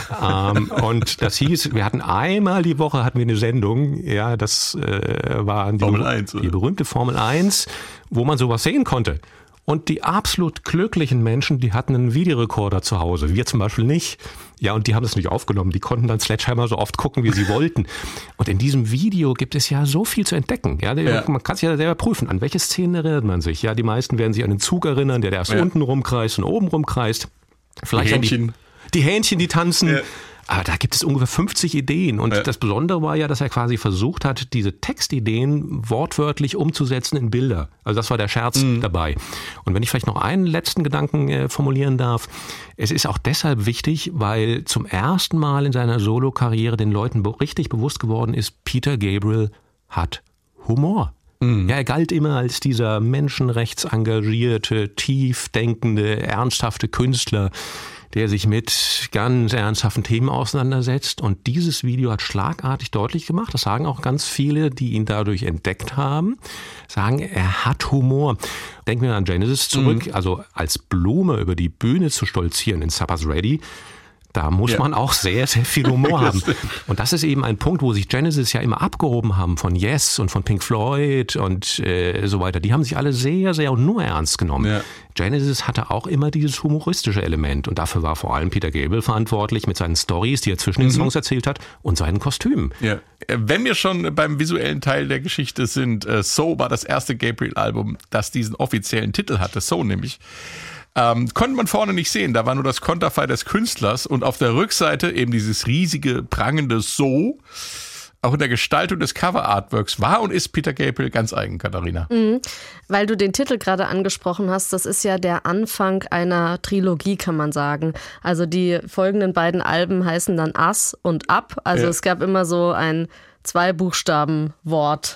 ähm, und das hieß, wir hatten einmal die Woche hatten wir eine Sendung, ja, das äh, war die, Formel eins, die berühmte Formel eins, wo man sowas sehen konnte. Und die absolut glücklichen Menschen, die hatten einen Videorekorder zu Hause. Wir zum Beispiel nicht. Ja, und die haben das nicht aufgenommen. Die konnten dann Sledgehammer so oft gucken, wie sie wollten. Und in diesem Video gibt es ja so viel zu entdecken. Ja, ja. Man kann es ja selber prüfen. An welche Szenen erinnert man sich? Ja, die meisten werden sich an den Zug erinnern, der erst ja. unten rumkreist und oben rumkreist. Vielleicht die Hähnchen. An die, die Hähnchen, die tanzen. Ja. Aber da gibt es ungefähr fünfzig Ideen. Und ja. das Besondere war ja, dass er quasi versucht hat, diese Textideen wortwörtlich umzusetzen in Bilder. Also das war der Scherz mhm. dabei. Und wenn ich vielleicht noch einen letzten Gedanken äh, formulieren darf. Es ist auch deshalb wichtig, weil zum ersten Mal in seiner Solo-Karriere den Leuten be- richtig bewusst geworden ist, Peter Gabriel hat Humor. Mhm. Ja, er galt immer als dieser menschenrechtsengagierte, tiefdenkende, ernsthafte Künstler, der sich mit ganz ernsthaften Themen auseinandersetzt. Und dieses Video hat schlagartig deutlich gemacht, das sagen auch ganz viele, die ihn dadurch entdeckt haben, sagen, er hat Humor. Denken wir an Genesis zurück, mhm. also als Blume über die Bühne zu stolzieren in Supper's Ready, da muss ja. man auch sehr, sehr viel Humor haben. Und das ist eben ein Punkt, wo sich Genesis ja immer abgehoben haben von Yes und von Pink Floyd und äh, so weiter. Die haben sich alle sehr, sehr und nur ernst genommen. Ja. Genesis hatte auch immer dieses humoristische Element. Und dafür war vor allem Peter Gabriel verantwortlich mit seinen Storys, die er zwischen den mhm. Songs erzählt hat, und seinen Kostümen. Ja. Wenn wir schon beim visuellen Teil der Geschichte sind, äh, So war das erste Gabriel-Album, das diesen offiziellen Titel hatte, So nämlich. Ähm, konnte man vorne nicht sehen, da war nur das Konterfei des Künstlers und auf der Rückseite eben dieses riesige, prangende So. Auch in der Gestaltung des Cover-Artworks war und ist Peter Gabriel ganz eigen, Katharina. Mhm. Weil du den Titel gerade angesprochen hast, das ist ja der Anfang einer Trilogie, kann man sagen. Also die folgenden beiden Alben heißen dann Us und Up. Also ja. es gab immer so ein Zwei-Buchstaben-Wort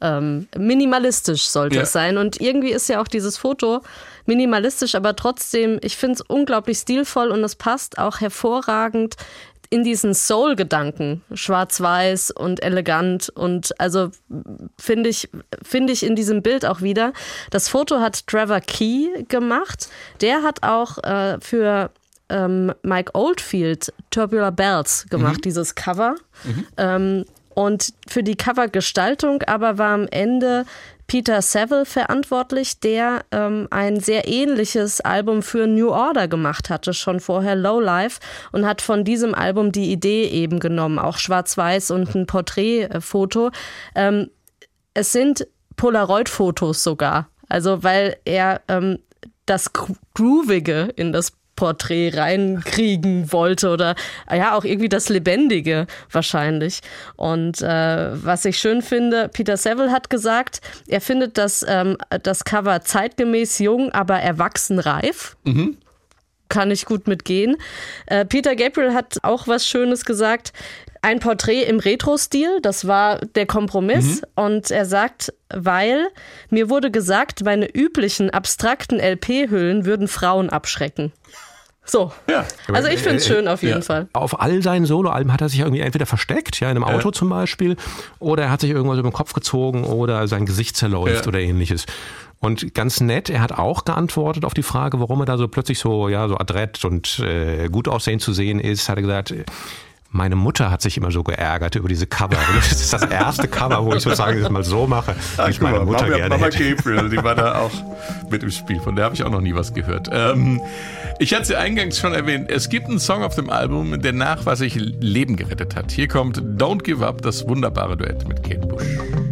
ähm, minimalistisch sollte Ja. es sein. Und irgendwie ist ja auch dieses Foto minimalistisch, aber trotzdem, ich finde es unglaublich stilvoll und es passt auch hervorragend in diesen Soul-Gedanken, schwarz-weiß und elegant und also finde ich, finde ich in diesem Bild auch wieder. Das Foto hat Trevor Key gemacht. Der hat auch äh, für ähm, Mike Oldfield Tubular Bells gemacht, mhm. dieses Cover. Mhm. Ähm, und für die Covergestaltung aber war am Ende Peter Saville verantwortlich, der ähm, ein sehr ähnliches Album für New Order gemacht hatte, schon vorher, Lowlife, und hat von diesem Album die Idee eben genommen, auch schwarz-weiß und ein Porträtfoto. Ähm, es sind Polaroid-Fotos sogar, also weil er ähm, das Groovige in das Porträt reinkriegen wollte oder ja auch irgendwie das Lebendige wahrscheinlich. Und äh, was ich schön finde, Peter Saville hat gesagt, er findet das, ähm, das Cover zeitgemäß, jung, aber erwachsen reif. Mhm. Kann ich gut mitgehen. Äh, Peter Gabriel hat auch was Schönes gesagt. Ein Porträt im Retro-Stil, das war der Kompromiss. Mhm. Und er sagt, weil mir wurde gesagt, meine üblichen abstrakten L P-Hüllen würden Frauen abschrecken. So, ja. Also ich finde es schön auf jeden ja. Fall. Auf all seinen Soloalben hat er sich irgendwie entweder versteckt, ja, in einem Auto ja. zum Beispiel, oder er hat sich irgendwas über den Kopf gezogen oder sein Gesicht zerläuft ja. oder ähnliches. Und ganz nett, er hat auch geantwortet auf die Frage, warum er da so plötzlich so, ja, so adrett und äh, gut aussehend zu sehen ist, hat er gesagt, meine Mutter hat sich immer so geärgert über diese Cover. Das ist das erste Cover, wo ich sozusagen das mal so mache, wie ich meine mal, Mutter Mama, gerne Mama hätte. Gabriel, die war da auch mit im Spiel. Von der habe ich auch noch nie was gehört. Ähm, ich hatte sie eingangs schon erwähnt. Es gibt einen Song auf dem Album, der nachweislich Leben gerettet hat. Hier kommt Don't Give Up, das wunderbare Duett mit Kate Bush.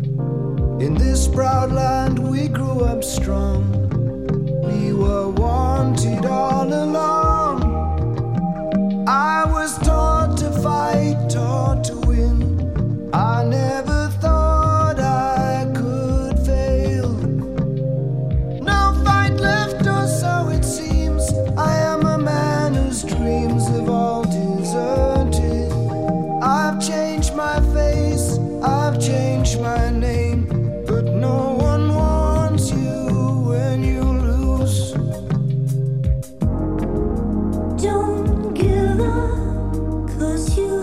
In this proud land we grew up strong. We were wanted all along. I was taught to fight, taught to win. I never thought I could fail. No fight left, or so it seems. I am a man whose dreams have all deserted. I've changed my face, I've changed my name, but no one wants you when you lose. Don't give up, 'cause you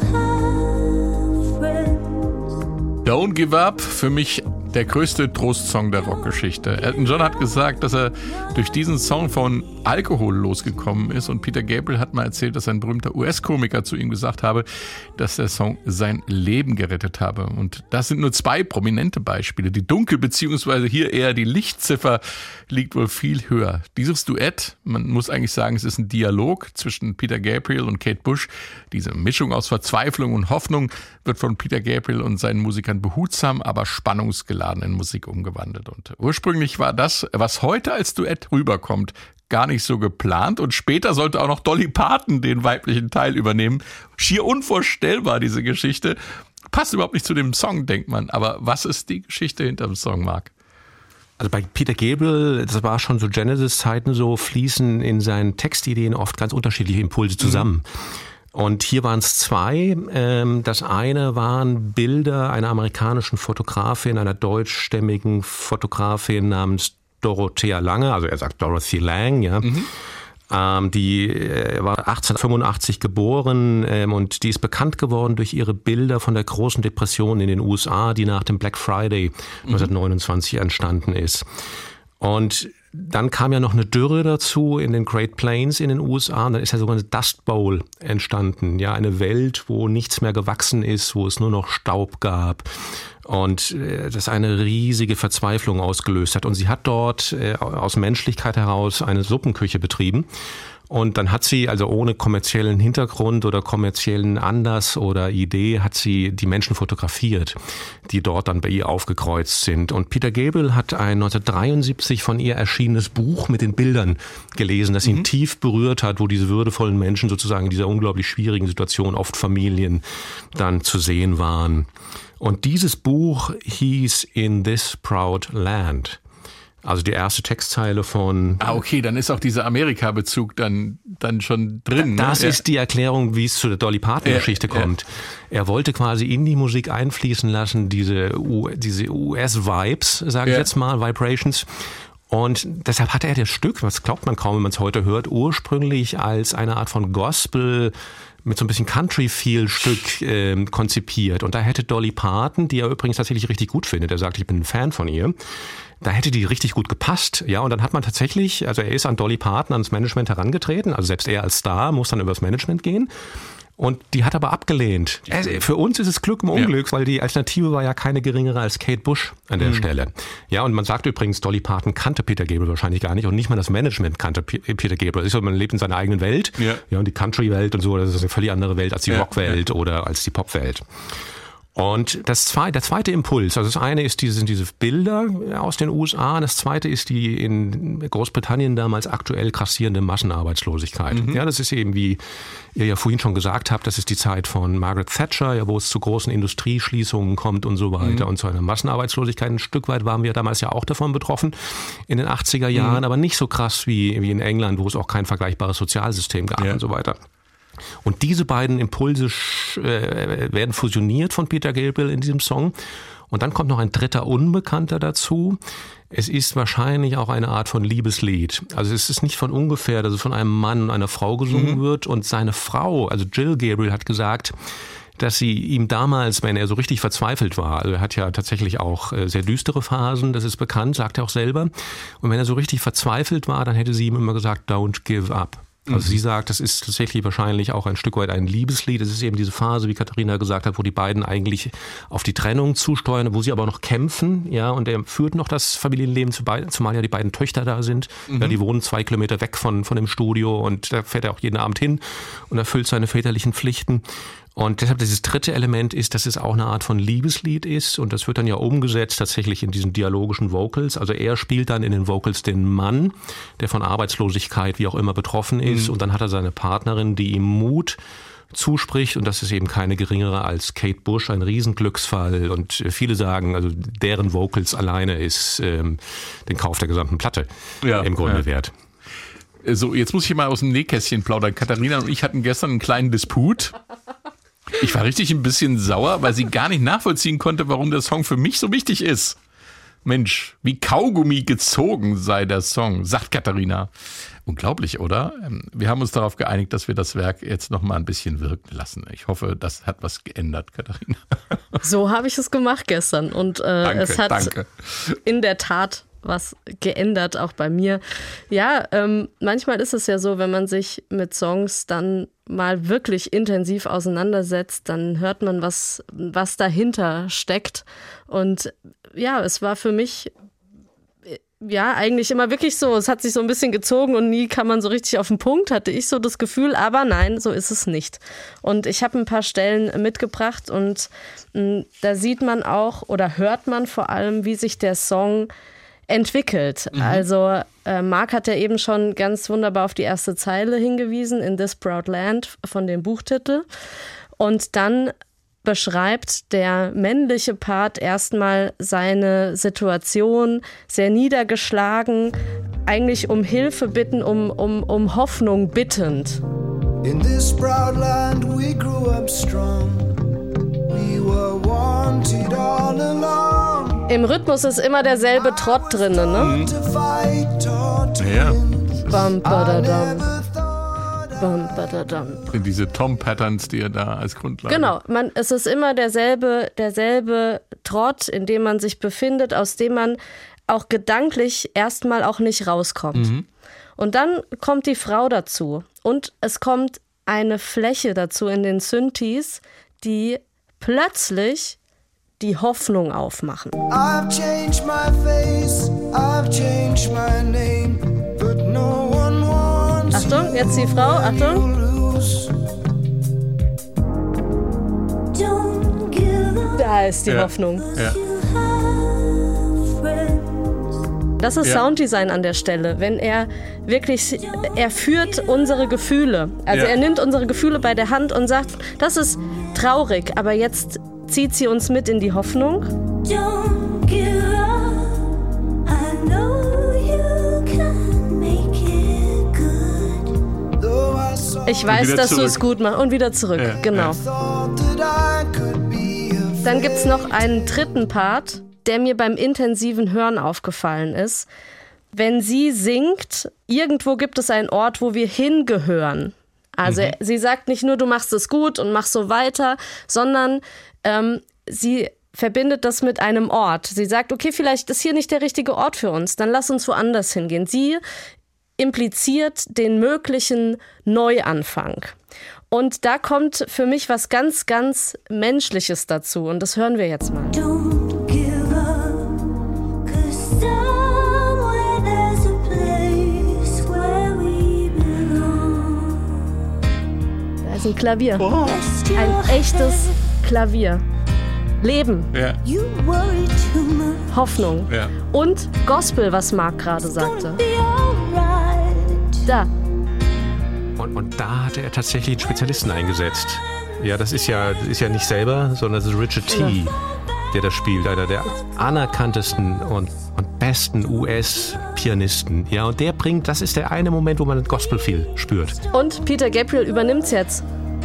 have friends. Don't Give Up, für mich der größte Trostsong der Rockgeschichte. Elton John hat gesagt, dass er durch diesen Song von Alkohol losgekommen ist, und Peter Gabriel hat mal erzählt, dass ein berühmter U S-Komiker zu ihm gesagt habe, dass der Song sein Leben gerettet habe. Und das sind nur zwei prominente Beispiele. Die Dunkel- bzw. hier eher die Lichtziffer liegt wohl viel höher. Dieses Duett, man muss eigentlich sagen, es ist ein Dialog zwischen Peter Gabriel und Kate Bush. Diese Mischung aus Verzweiflung und Hoffnung wird von Peter Gabriel und seinen Musikern behutsam, aber spannungsgeladen in Musik umgewandelt. Und ursprünglich war das, was heute als Duett rüberkommt, gar nicht so geplant, und später sollte auch noch Dolly Parton den weiblichen Teil übernehmen. Schier unvorstellbar, diese Geschichte. Passt überhaupt nicht zu dem Song, denkt man. Aber was ist die Geschichte hinter dem Song, Marc? Also bei Peter Gabriel, das war schon so Genesis-Zeiten so, fließen in seinen Textideen oft ganz unterschiedliche Impulse zusammen. Mhm. Und hier waren es zwei. Das eine waren Bilder einer amerikanischen Fotografin, einer deutschstämmigen Fotografin namens Dorothea Lange, also er sagt Dorothy Lang, ja. Mhm. Ähm, die äh, war achtzehnhundertfünfundachtzig geboren ähm, und die ist bekannt geworden durch ihre Bilder von der großen Depression in den U S A, die nach dem Black Friday mhm. neunzehnhundertneunundzwanzig entstanden ist. Und dann kam ja noch eine Dürre dazu in den Great Plains in den U S A, und dann ist ja sogar eine Dust Bowl entstanden, ja, eine Welt, wo nichts mehr gewachsen ist, wo es nur noch Staub gab. Und das eine riesige Verzweiflung ausgelöst hat. Und sie hat dort aus Menschlichkeit heraus eine Suppenküche betrieben. Und dann hat sie, also ohne kommerziellen Hintergrund oder kommerziellen Anlass oder Idee, hat sie die Menschen fotografiert, die dort dann bei ihr aufgekreuzt sind. Und Peter Gabriel hat ein neunzehnhundertdreiundsiebzig von ihr erschienenes Buch mit den Bildern gelesen, das ihn mhm. tief berührt hat, wo diese würdevollen Menschen sozusagen in dieser unglaublich schwierigen Situation, oft Familien, dann zu sehen waren. Und dieses Buch hieß In This Proud Land. Also die erste Textzeile von... Ah, okay, dann ist auch dieser Amerika-Bezug dann dann schon drin. Das ne? ist ja. die Erklärung, wie es zu der Dolly Parton-Geschichte Ja, kommt. Ja. Er wollte quasi in die Musik einfließen lassen, diese, U- diese U S-Vibes, sage ich Ja. jetzt mal, Vibrations. Und deshalb hatte er das Stück, was glaubt man kaum, wenn man es heute hört, ursprünglich als eine Art von Gospel mit so ein bisschen Country-Feel-Stück ähm, konzipiert. Und da hätte Dolly Parton, die er übrigens tatsächlich richtig gut findet, er sagt, ich bin ein Fan von ihr, da hätte die richtig gut gepasst. Ja, und dann hat man tatsächlich, also er ist an Dolly Parton, ans Management herangetreten, also selbst er als Star muss dann übers Management gehen. Und die hat aber abgelehnt. Also für uns ist es Glück im Unglück, ja. weil die Alternative war ja keine geringere als Kate Bush an der mhm. Stelle. Ja, und man sagt übrigens, Dolly Parton kannte Peter Gabriel wahrscheinlich gar nicht und nicht mal das Management kannte P- Peter Gabriel. Ist so, man lebt in seiner eigenen Welt. Ja, ja und die Country-Welt und so, das ist eine völlig andere Welt als die ja, Rock-Welt ja. oder als die Pop-Welt. Und das zweite, der zweite Impuls, also das eine ist diese, sind diese Bilder aus den U S A, und das zweite ist die in Großbritannien damals aktuell grassierende Massenarbeitslosigkeit. Mhm. Ja, das ist eben, wie ihr ja vorhin schon gesagt habt, das ist die Zeit von Margaret Thatcher, ja, wo es zu großen Industrieschließungen kommt und so weiter mhm. und zu einer Massenarbeitslosigkeit. Ein Stück weit waren wir damals ja auch davon betroffen in den achtziger Jahren, mhm. aber nicht so krass wie, wie in England, wo es auch kein vergleichbares Sozialsystem gab ja. und so weiter. Und diese beiden Impulse äh, werden fusioniert von Peter Gabriel in diesem Song. Und dann kommt noch ein dritter Unbekannter dazu. Es ist wahrscheinlich auch eine Art von Liebeslied. Also es ist nicht von ungefähr, dass es von einem Mann und einer Frau gesungen mhm. wird. Und seine Frau, also Jill Gabriel, hat gesagt, dass sie ihm damals, wenn er so richtig verzweifelt war, also er hat ja tatsächlich auch sehr düstere Phasen, das ist bekannt, sagt er auch selber. Und wenn er so richtig verzweifelt war, dann hätte sie ihm immer gesagt, don't give up. Also sie sagt, das ist tatsächlich wahrscheinlich auch ein Stück weit ein Liebeslied. Es ist eben diese Phase, wie Katharina gesagt hat, wo die beiden eigentlich auf die Trennung zusteuern, wo sie aber noch kämpfen. Ja, und er führt noch das Familienleben, zumal ja die beiden Töchter da sind. Mhm. Ja, die wohnen zwei Kilometer weg von, von dem Studio und da fährt er auch jeden Abend hin und erfüllt seine väterlichen Pflichten. Und deshalb dieses dritte Element ist, dass es auch eine Art von Liebeslied ist und das wird dann ja umgesetzt tatsächlich in diesen dialogischen Vocals. Also er spielt dann in den Vocals den Mann, der von Arbeitslosigkeit wie auch immer betroffen ist mhm. und dann hat er seine Partnerin, die ihm Mut zuspricht und das ist eben keine geringere als Kate Bush, ein Riesenglücksfall und viele sagen, also deren Vocals alleine ist ähm, den Kauf der gesamten Platte ja, im Grunde ja. wert. So, jetzt muss ich mal aus dem Nähkästchen plaudern. Katharina und ich hatten gestern einen kleinen Disput. Ich war richtig ein bisschen sauer, weil sie gar nicht nachvollziehen konnte, warum der Song für mich so wichtig ist. Mensch, wie Kaugummi gezogen sei der Song, sagt Katharina. Unglaublich, oder? Wir haben uns darauf geeinigt, dass wir das Werk jetzt noch mal ein bisschen wirken lassen. Ich hoffe, das hat was geändert, Katharina. So habe ich es gemacht gestern und äh, danke, es hat danke. in der Tat was geändert, auch bei mir. Ja, ähm, manchmal ist es ja so, wenn man sich mit Songs dann mal wirklich intensiv auseinandersetzt, dann hört man, was, was dahinter steckt. Und ja, es war für mich ja eigentlich immer wirklich so, es hat sich so ein bisschen gezogen und nie kam man so richtig auf den Punkt, hatte ich so das Gefühl, aber nein, so ist es nicht. Und ich habe ein paar Stellen mitgebracht und mh, da sieht man auch oder hört man vor allem, wie sich der Song entwickelt. Mhm. Also äh, Marc hat ja eben schon ganz wunderbar auf die erste Zeile hingewiesen, In This Proud Land von dem Buchtitel. Und dann beschreibt der männliche Part erstmal seine Situation, sehr niedergeschlagen, eigentlich um Hilfe bitten, um, um, um Hoffnung bittend. In this proud land we grew up strong. We were wanted all along. Im Rhythmus ist immer derselbe Trott drin, ne? Mhm. Ja. Bam, badadam. Bam, badadam. Diese Tom-Patterns, die er da als Grundlage. Genau, man, es ist immer derselbe, derselbe Trott, in dem man sich befindet, aus dem man auch gedanklich erstmal auch nicht rauskommt. Mhm. Und dann kommt die Frau dazu und es kommt eine Fläche dazu in den Synthes, die plötzlich die Hoffnung aufmachen. I've changed my face, I've changed my name, but no one wants. Achtung, jetzt die Frau, Achtung. Da ist die ja. Hoffnung. Ja. Das ist ja. Sounddesign an der Stelle, wenn er wirklich, er führt unsere Gefühle. Also ja. er nimmt unsere Gefühle bei der Hand und sagt, das ist traurig, aber jetzt zieht sie uns mit in die Hoffnung. Don't give up. I know you can make it good. Though Ich weiß, dass zurück. du es gut machst. Und wieder zurück, Ja, genau. ja. Dann gibt es noch einen dritten Part, der mir beim intensiven Hören aufgefallen ist. Wenn sie singt, irgendwo gibt es einen Ort, wo wir hingehören. Also mhm. sie sagt nicht nur, du machst es gut und mach so weiter, sondern ähm, sie verbindet das mit einem Ort. Sie sagt, okay, vielleicht ist hier nicht der richtige Ort für uns, dann lass uns woanders hingehen. Sie impliziert den möglichen Neuanfang. Und da kommt für mich was ganz, ganz Menschliches dazu. Und das hören wir jetzt mal. Don't give up, 'cause somewhere there's a place where we belong. Da ist ein Klavier. Oh. Ein echtes Klavier. Leben, Ja. You worry too much. Hoffnung Ja. und Gospel, was Marc gerade sagte. Be alright. Da. Und, und da hatte er tatsächlich einen Spezialisten eingesetzt. Ja, das ist ja, das ist ja nicht selber, sondern das ist Richard T., der das spielt. Einer der anerkanntesten und, und besten U S-Pianisten. Ja, und der bringt, das ist der eine Moment, wo man das Gospel viel spürt. Und Peter Gabriel übernimmt's jetzt.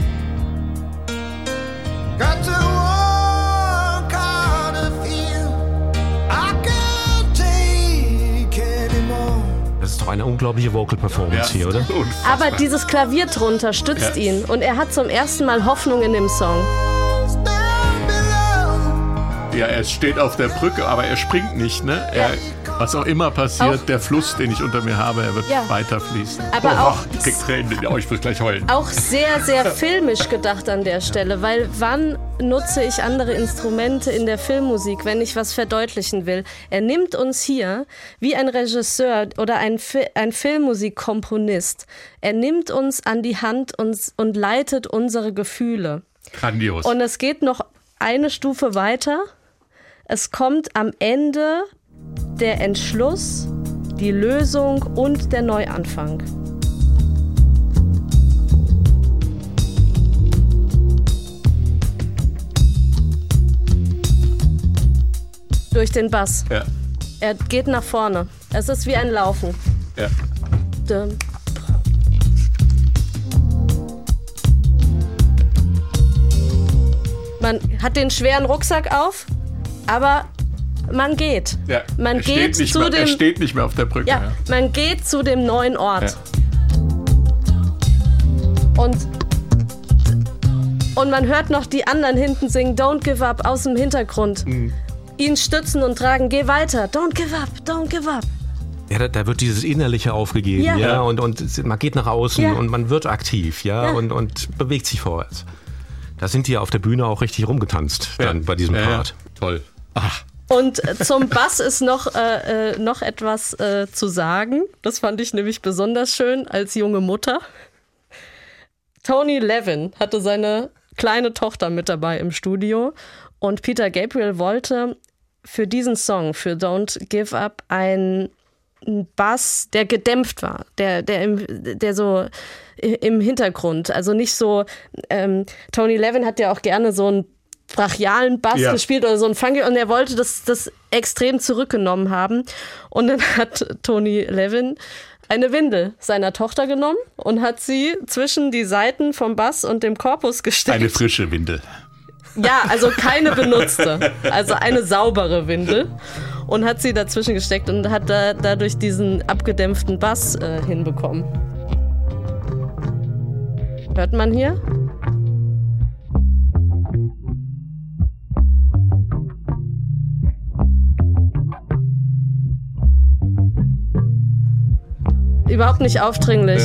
Got to walk out of here. I can't take anymore. Das ist doch eine unglaubliche Vocal-Performance hier, oder? Unfassbar. Aber dieses Klavier drunter stützt Ja. ihn. Und er hat zum ersten Mal Hoffnung in dem Song. Stand below. Ja, er steht auf der Brücke, aber er springt nicht, ne? Er, was auch immer passiert, Auch- der Fluss, den ich unter mir habe, er wird Ja. weiterfließen. Aber oh, auch- ich krieg Tränen, oh, ich will gleich heulen. Auch sehr, sehr filmisch gedacht an der Stelle, weil wann nutze ich andere Instrumente in der Filmmusik, wenn ich was verdeutlichen will? Er nimmt uns hier, wie ein Regisseur oder ein, Fi- ein Filmmusikkomponist, er nimmt uns an die Hand und, und leitet unsere Gefühle. Grandios. Und es geht noch eine Stufe weiter. Es kommt am Ende der Entschluss, die Lösung und der Neuanfang. Durch den Bass. ja, Er geht nach vorne. Es ist wie ein Laufen. ja. Dum. Man hat den schweren Rucksack auf, aber man geht. ja. Man er, geht steht nicht zu mehr, er dem- steht nicht mehr auf der Brücke. Ja, man geht zu dem neuen Ort. Ja. Und, und man hört noch die anderen hinten singen Don't give up aus dem Hintergrund. Mhm. Ihn stützen und tragen, geh weiter. Don't give up, don't give up. Ja, da, da wird dieses Innerliche aufgegeben, Ja. ja, und, und man geht nach außen Ja. und man wird aktiv, ja, Ja. Und, und bewegt sich vorwärts. Da sind die ja auf der Bühne auch richtig rumgetanzt, dann Ja. bei diesem ja, Part. Ja. Toll. Ach, Und äh, zum Bass ist noch, äh, äh, noch etwas äh, zu sagen. Das fand ich nämlich besonders schön als junge Mutter. Tony Levin hatte seine kleine Tochter mit dabei im Studio und Peter Gabriel wollte für diesen Song, für Don't Give Up, einen Bass, der gedämpft war, der, der, im, der so im Hintergrund, also nicht so, ähm, Tony Levin hat ja auch gerne so einen brachialen Bass Ja. gespielt oder so ein Funky und er wollte das, das extrem zurückgenommen haben und dann hat Tony Levin eine Windel seiner Tochter genommen und hat sie zwischen die Seiten vom Bass und dem Korpus gesteckt. eine frische Windel. Ja, also keine benutzte, also eine saubere Windel und hat sie dazwischen gesteckt und hat da, dadurch diesen abgedämpften Bass äh, hinbekommen. Hört man hier? Überhaupt nicht aufdringlich.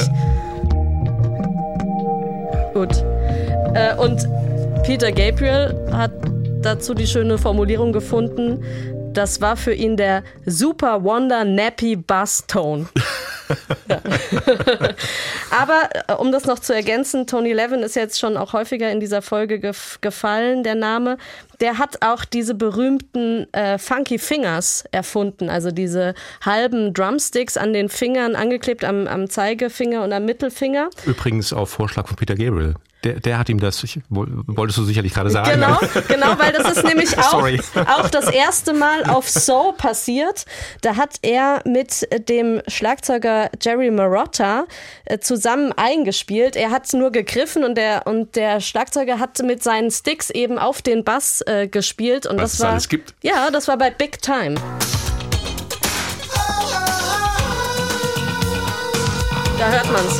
Gut. Äh, und Peter Gabriel hat dazu die schöne Formulierung gefunden, das war für ihn der Super Wonder Nappy Bass Tone. Ja. Aber äh, um das noch zu ergänzen, Tony Levin ist jetzt schon auch häufiger in dieser Folge gef- gefallen, der Name. Der hat auch diese berühmten äh, Funky Fingers erfunden, also diese halben Drumsticks an den Fingern angeklebt, am, am Zeigefinger und am Mittelfinger. Übrigens auf Vorschlag von Peter Gabriel. der, der hat ihm das, ich, wolltest du sicherlich gerade sagen. Genau, genau, weil das ist nämlich auch, Sorry. auch das erste Mal auf So passiert. Da hat er mit dem Schlagzeuger Jerry Marotta zusammen eingespielt. Er hat nur gegriffen und der, und der Schlagzeuger hat mit seinen Sticks eben auf den Bass äh, gespielt. Und Was das es war, alles gibt. Ja, das war bei Big Time. Da hört man's.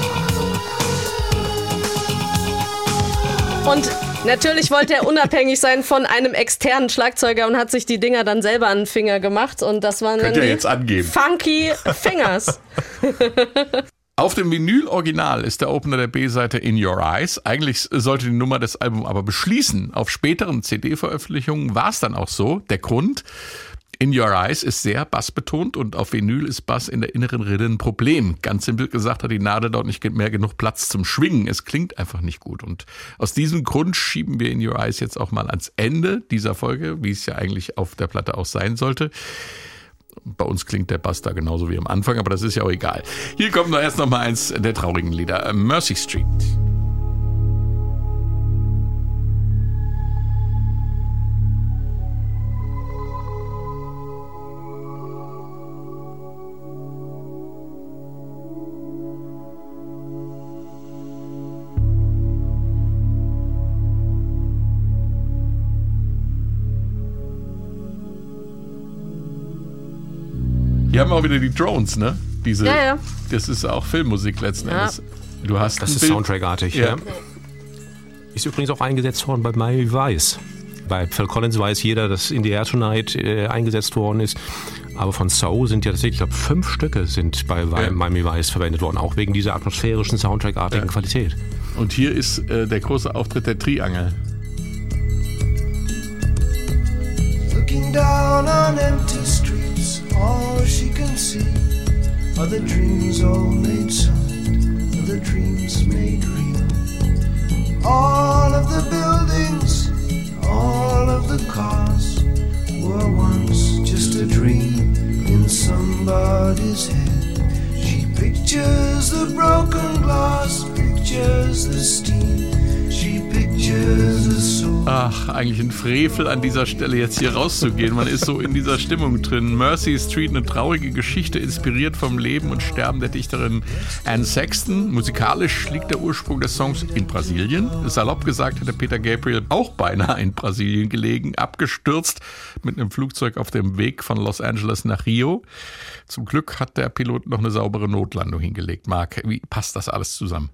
Und natürlich wollte er unabhängig sein von einem externen Schlagzeuger und hat sich die Dinger dann selber an den Finger gemacht. Und das waren Könnt dann ihr die jetzt angeben. funky Fingers. Auf dem Vinyl-Original ist der Opener der B-Seite In Your Eyes. Eigentlich sollte die Nummer das Album aber beschließen. Auf späteren C D-Veröffentlichungen war es dann auch so. Der Grund: In Your Eyes ist sehr bassbetont und auf Vinyl ist Bass in der inneren Rille ein Problem. Ganz simpel gesagt hat die Nadel dort nicht mehr genug Platz zum Schwingen. Es klingt einfach nicht gut. Und aus diesem Grund schieben wir In Your Eyes jetzt auch mal ans Ende dieser Folge, wie es ja eigentlich auf der Platte auch sein sollte. Bei uns klingt der Bass da genauso wie am Anfang, aber das ist ja auch egal. Hier kommt noch erst noch mal eins der traurigen Lieder. Mercy Street. Hier haben wir auch wieder die Drones, ne? Diese, Ja, ja. Das ist auch Filmmusik letzten Ja. Endes. Du hast Das ein ist Bild- Soundtrack-artig. Ja. Ja. Ist übrigens auch eingesetzt worden bei Miami Vice. Bei Phil Collins weiß jeder, dass In the Air Tonight äh, eingesetzt worden ist. Aber von So sind ja tatsächlich, ich glaube, fünf Stücke sind bei Ja. Miami Vice verwendet worden. Auch wegen dieser atmosphärischen, Soundtrack-artigen Ja. Qualität. Und hier ist äh, der große Auftritt der Triangel. Looking down on empty streets, all she can see are the dreams all made solid, are the dreams made real. All of the buildings, all of the cars were once just a dream in somebody's head. She pictures the broken glass, pictures the steam, she pictures the soul. Ach, eigentlich ein Frevel an dieser Stelle jetzt hier rauszugehen. Man ist so in dieser Stimmung drin. Mercy Street, eine traurige Geschichte, inspiriert vom Leben und Sterben der Dichterin Anne Sexton. Musikalisch liegt der Ursprung des Songs in Brasilien. Salopp gesagt hätte Peter Gabriel auch beinahe in Brasilien gelegen, abgestürzt mit einem Flugzeug auf dem Weg von Los Angeles nach Rio. Zum Glück hat der Pilot noch eine saubere Notlandung hingelegt. Marc, wie passt das alles zusammen?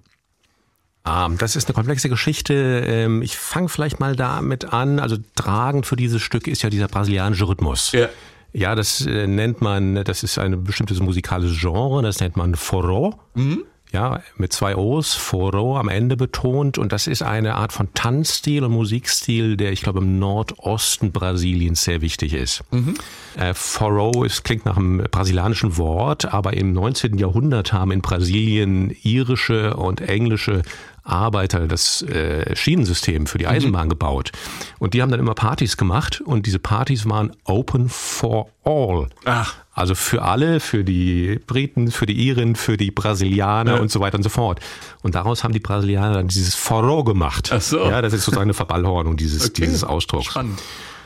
Ah, das ist eine komplexe Geschichte. Ich fange vielleicht mal damit an. Also tragend für dieses Stück ist ja dieser brasilianische Rhythmus. Ja. Ja, das äh, nennt man, das ist ein bestimmtes musikalisches Genre, das nennt man Forró. Mhm. Ja, mit zwei O's, Forró am Ende betont. Und das ist eine Art von Tanzstil und Musikstil, der, ich glaube, im Nordosten Brasiliens sehr wichtig ist. Mhm. Äh, Forró ist, klingt nach einem brasilianischen Wort, aber im neunzehnten Jahrhundert haben in Brasilien irische und englische Arbeiter das äh, Schienensystem für die Eisenbahn mhm. gebaut. Und die haben dann immer Partys gemacht und diese Partys waren open for all. Ach. Also für alle, für die Briten, für die Iren, für die Brasilianer ja. und so weiter und so fort. Und daraus haben die Brasilianer dann dieses Forró gemacht. Ach so. Ja, das ist sozusagen eine Verballhornung dieses, okay. dieses Ausdrucks. Spannend.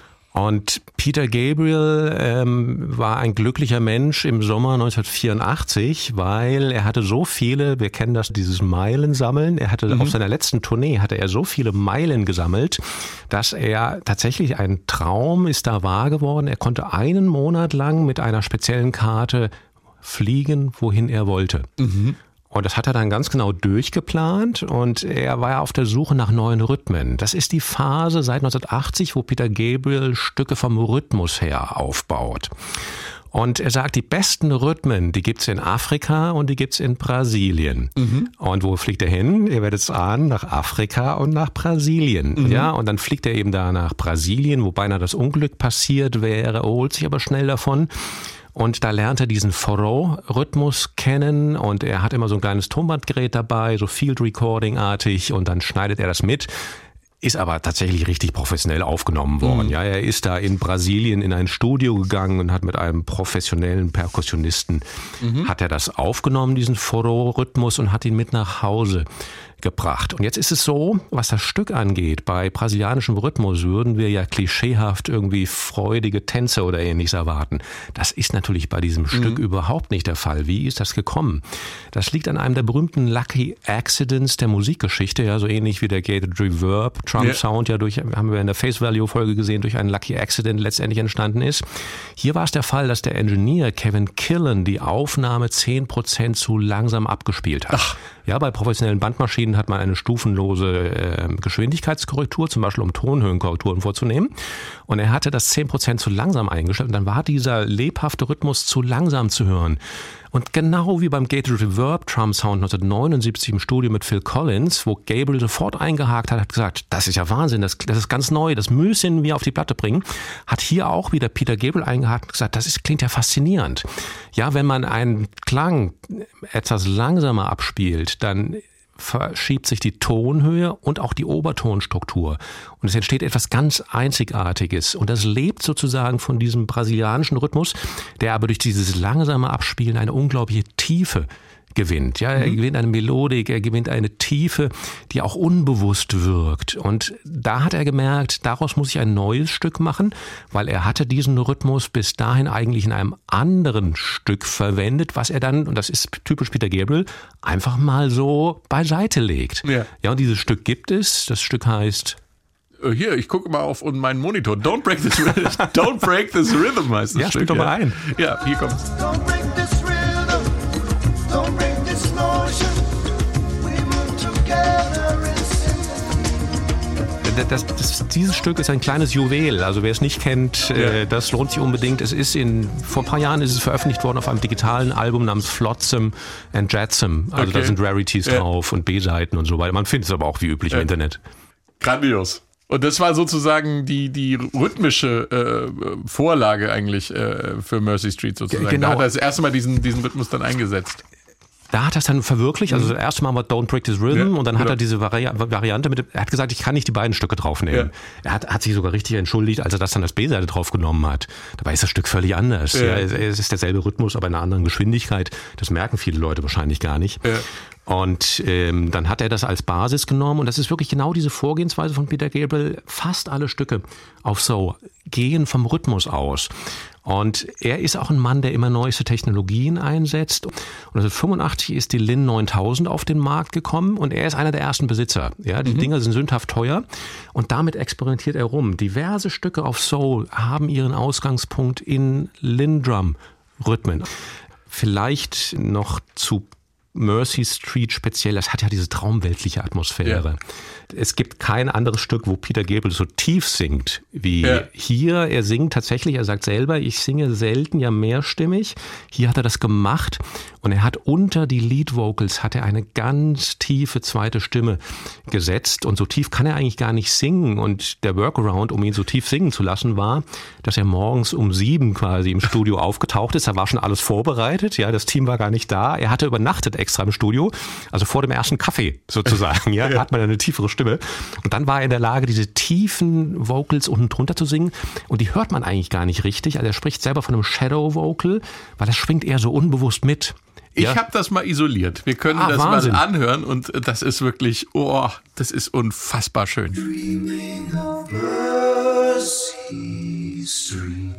Und Peter Gabriel ähm, war ein glücklicher Mensch im Sommer neunzehnhundertvierundachtzig, weil er hatte so viele, wir kennen das, dieses Meilensammeln, er hatte mhm. auf seiner letzten Tournee hatte er so viele Meilen gesammelt, dass er tatsächlich, ein Traum ist da wahr geworden, er konnte einen Monat lang mit einer speziellen Karte fliegen, wohin er wollte. Mhm. Und das hat er dann ganz genau durchgeplant und er war ja auf der Suche nach neuen Rhythmen. Das ist die Phase seit neunzehnhundertachtzig, wo Peter Gabriel Stücke vom Rhythmus her aufbaut. Und er sagt, die besten Rhythmen, die gibt's in Afrika und die gibt's in Brasilien. Mhm. Und wo fliegt er hin? Ihr werdet es ahnen, nach Afrika und nach Brasilien. Mhm. Ja, und dann fliegt er eben da nach Brasilien, wo beinahe das Unglück passiert wäre, erholt sich aber schnell davon. Und da lernt er diesen Forró-Rhythmus kennen und er hat immer so ein kleines Tonbandgerät dabei, so Field Recording-artig und dann schneidet er das mit. Ist aber tatsächlich richtig professionell aufgenommen worden. Mhm. Ja, er ist da in Brasilien in ein Studio gegangen und hat mit einem professionellen Perkussionisten mhm. hat er das aufgenommen, diesen Forró-Rhythmus und hat ihn mit nach Hause gebracht. Und jetzt ist es so, was das Stück angeht, bei brasilianischem Rhythmus würden wir ja klischeehaft irgendwie freudige Tänze oder ähnliches erwarten. Das ist natürlich bei diesem mhm. Stück überhaupt nicht der Fall. Wie ist das gekommen? Das liegt an einem der berühmten Lucky Accidents der Musikgeschichte, ja, so ähnlich wie der Gated Reverb Drum yeah. Sound ja durch, haben wir in der Face Value Folge gesehen, durch einen Lucky Accident letztendlich entstanden ist. Hier war es der Fall, dass der Engineer Kevin Killen die Aufnahme zehn Prozent zu langsam abgespielt hat. Ach. Ja, bei professionellen Bandmaschinen hat man eine stufenlose äh, Geschwindigkeitskorrektur, zum Beispiel um Tonhöhenkorrekturen vorzunehmen. Und er hatte das zehn Prozent zu langsam eingestellt und dann war dieser lebhafte Rhythmus zu langsam zu hören. Und genau wie beim Gated Reverb Drum Sound neunzehnhundertneunundsiebzig im Studio mit Phil Collins, wo Gabriel sofort eingehakt hat, hat gesagt, das ist ja Wahnsinn, das, das ist ganz neu, das müssen wir auf die Platte bringen, hat hier auch wieder Peter Gabriel eingehakt und gesagt, das ist, klingt ja faszinierend. Ja, wenn man einen Klang etwas langsamer abspielt, dann verschiebt sich die Tonhöhe und auch die Obertonstruktur. Und es entsteht etwas ganz Einzigartiges. Und das lebt sozusagen von diesem brasilianischen Rhythmus, der aber durch dieses langsame Abspielen eine unglaubliche Tiefe gewinnt. Ja, er mhm. gewinnt eine Melodik, er gewinnt eine Tiefe, die auch unbewusst wirkt. Und da hat er gemerkt, daraus muss ich ein neues Stück machen, weil er hatte diesen Rhythmus bis dahin eigentlich in einem anderen Stück verwendet, was er dann, und das ist typisch Peter Gabriel, einfach mal so beiseite legt. Ja, ja, und dieses Stück gibt es. Das Stück heißt... Hier, ich gucke mal auf meinen Monitor. Don't break this rhythm. Don't break this rhythm heißt das Ja, Stück. spiel doch mal ein. Ja, hier kommt's. Don't break this rhythm, don't break this motion. We move together in Das, das, dieses Stück ist ein kleines Juwel. Also wer es nicht kennt, äh, das lohnt sich unbedingt. Es ist in, vor ein paar Jahren ist es veröffentlicht worden auf einem digitalen Album namens Flotsam and Jetsam. Also okay. Da sind Rarities ja. drauf und B-Seiten und so weiter. Man findet es aber auch wie üblich ja. im Internet. Grandios. Und das war sozusagen die, die rhythmische äh, Vorlage eigentlich äh, für Mercy Street sozusagen. Genau. Da hat er das erste Mal diesen, diesen Rhythmus dann eingesetzt. Da hat er es dann verwirklicht. Also das erste Mal war Don't Break This Rhythm ja, und dann genau. hat er diese Vari- Variante mit, er hat gesagt, ich kann nicht die beiden Stücke draufnehmen. Ja. Er hat, hat sich sogar richtig entschuldigt, als er das dann als B-Seite draufgenommen hat. Dabei ist das Stück völlig anders. Ja. Ja, es ist derselbe Rhythmus, aber in einer anderen Geschwindigkeit. Das merken viele Leute wahrscheinlich gar nicht. Ja. Und ähm, dann hat er das als Basis genommen und das ist wirklich genau diese Vorgehensweise von Peter Gabriel. Fast alle Stücke auf So gehen vom Rhythmus aus. Und er ist auch ein Mann, der immer neueste Technologien einsetzt. Und neunzehnhundertfünfundachtzig ist die Lin neuntausend auf den Markt gekommen und er ist einer der ersten Besitzer. Ja, die mhm. Dinger sind sündhaft teuer und damit experimentiert er rum. Diverse Stücke auf Soul haben ihren Ausgangspunkt in Lin-Drum-Rhythmen. Vielleicht noch zu Mercy Street speziell, das hat ja diese traumweltliche Atmosphäre. Ja. Es gibt kein anderes Stück, wo Peter Gabriel so tief singt wie ja. hier. Er singt tatsächlich, er sagt selber, ich singe selten ja mehrstimmig. Hier hat er das gemacht und er hat unter die Lead Vocals hat er eine ganz tiefe zweite Stimme gesetzt und so tief kann er eigentlich gar nicht singen und der Workaround, um ihn so tief singen zu lassen, war, dass er morgens um sieben quasi im Studio aufgetaucht ist. Da war schon alles vorbereitet, ja, das Team war gar nicht da. Er hatte übernachtet extra im Studio, also vor dem ersten Kaffee sozusagen, ja, da hat man eine tiefere Stimme. Und dann war er in der Lage, diese tiefen Vocals unten drunter zu singen und die hört man eigentlich gar nicht richtig. Also er spricht selber von einem Shadow Vocal, weil das schwingt eher so unbewusst mit. Ich ja. habe das mal isoliert. Wir können ah, das Wahnsinn. mal anhören und das ist wirklich, oh, das ist unfassbar schön. Dreaming of Mercy Street,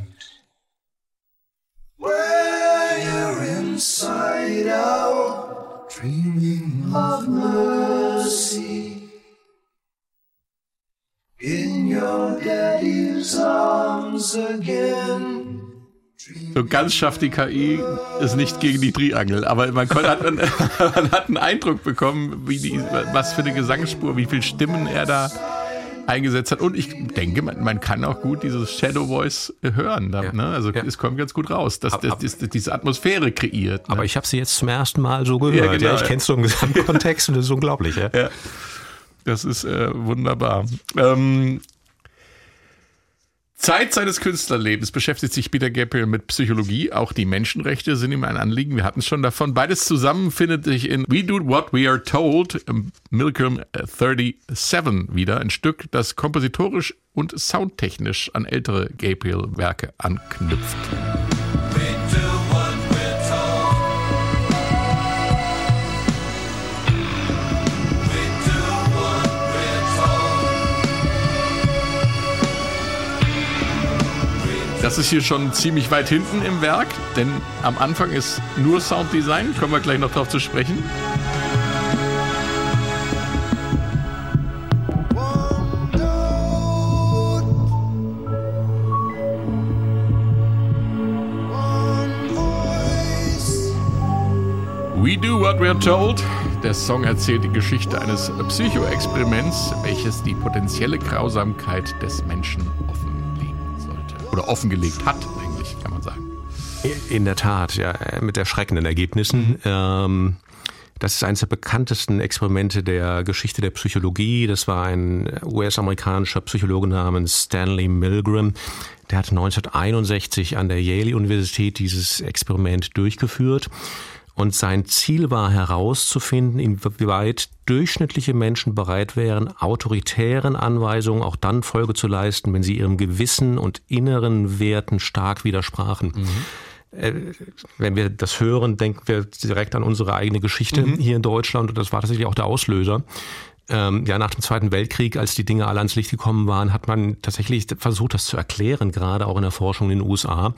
where you're inside out, dreaming of mercy, in your daddy's arms again. So ganz schafft die K I es nicht gegen die Triangel, aber man, konnte, hat, man hat einen Eindruck bekommen, wie die, was für eine Gesangsspur, wie viele Stimmen er da eingesetzt hat. Und ich denke, man, man kann auch gut dieses Shadow Voice hören. Da, ja. ne? Also ja. es kommt ganz gut raus, dass das, das, das diese Atmosphäre kreiert. Ne? Aber ich habe sie jetzt zum ersten Mal so gehört. Ja, genau, ja, ich ja. kenne es so im Gesamtkontext und das ist unglaublich. Ja. Ja. Das ist äh, wunderbar. Ähm, Zeit seines Künstlerlebens beschäftigt sich Peter Gabriel mit Psychologie. Auch die Menschenrechte sind ihm ein Anliegen. Wir hatten es schon davon. Beides zusammen findet sich in We Do What We Are Told, Milgram siebenunddreißig wieder. Ein Stück, das kompositorisch und soundtechnisch an ältere Gabriel-Werke anknüpft. We Das ist hier schon ziemlich weit hinten im Werk, denn am Anfang ist nur Sounddesign, kommen wir gleich noch drauf zu sprechen. We do what we're told. Der Song erzählt die Geschichte eines Psychoexperiments, welches die potenzielle Grausamkeit des Menschen offenlegen sollte. Oder offengelegt hat, eigentlich, kann man sagen. In der Tat, ja, mit erschreckenden Ergebnissen. Mhm. Ähm, das ist eines der bekanntesten Experimente der Geschichte der Psychologie. Das war ein U S-amerikanischer Psychologe namens Stanley Milgram. Der hat neunzehnhunderteinundsechzig an der Yale-Universität dieses Experiment durchgeführt. Und sein Ziel war herauszufinden, inwieweit durchschnittliche Menschen bereit wären, autoritären Anweisungen auch dann Folge zu leisten, wenn sie ihrem Gewissen und inneren Werten stark widersprachen. Mhm. Äh, wenn wir das hören, denken wir direkt an unsere eigene Geschichte mhm. hier in Deutschland. Und das war tatsächlich auch der Auslöser. Ähm, ja, nach dem Zweiten Weltkrieg, als die Dinge alle ans Licht gekommen waren, hat man tatsächlich versucht, das zu erklären, gerade auch in der Forschung in den U S A.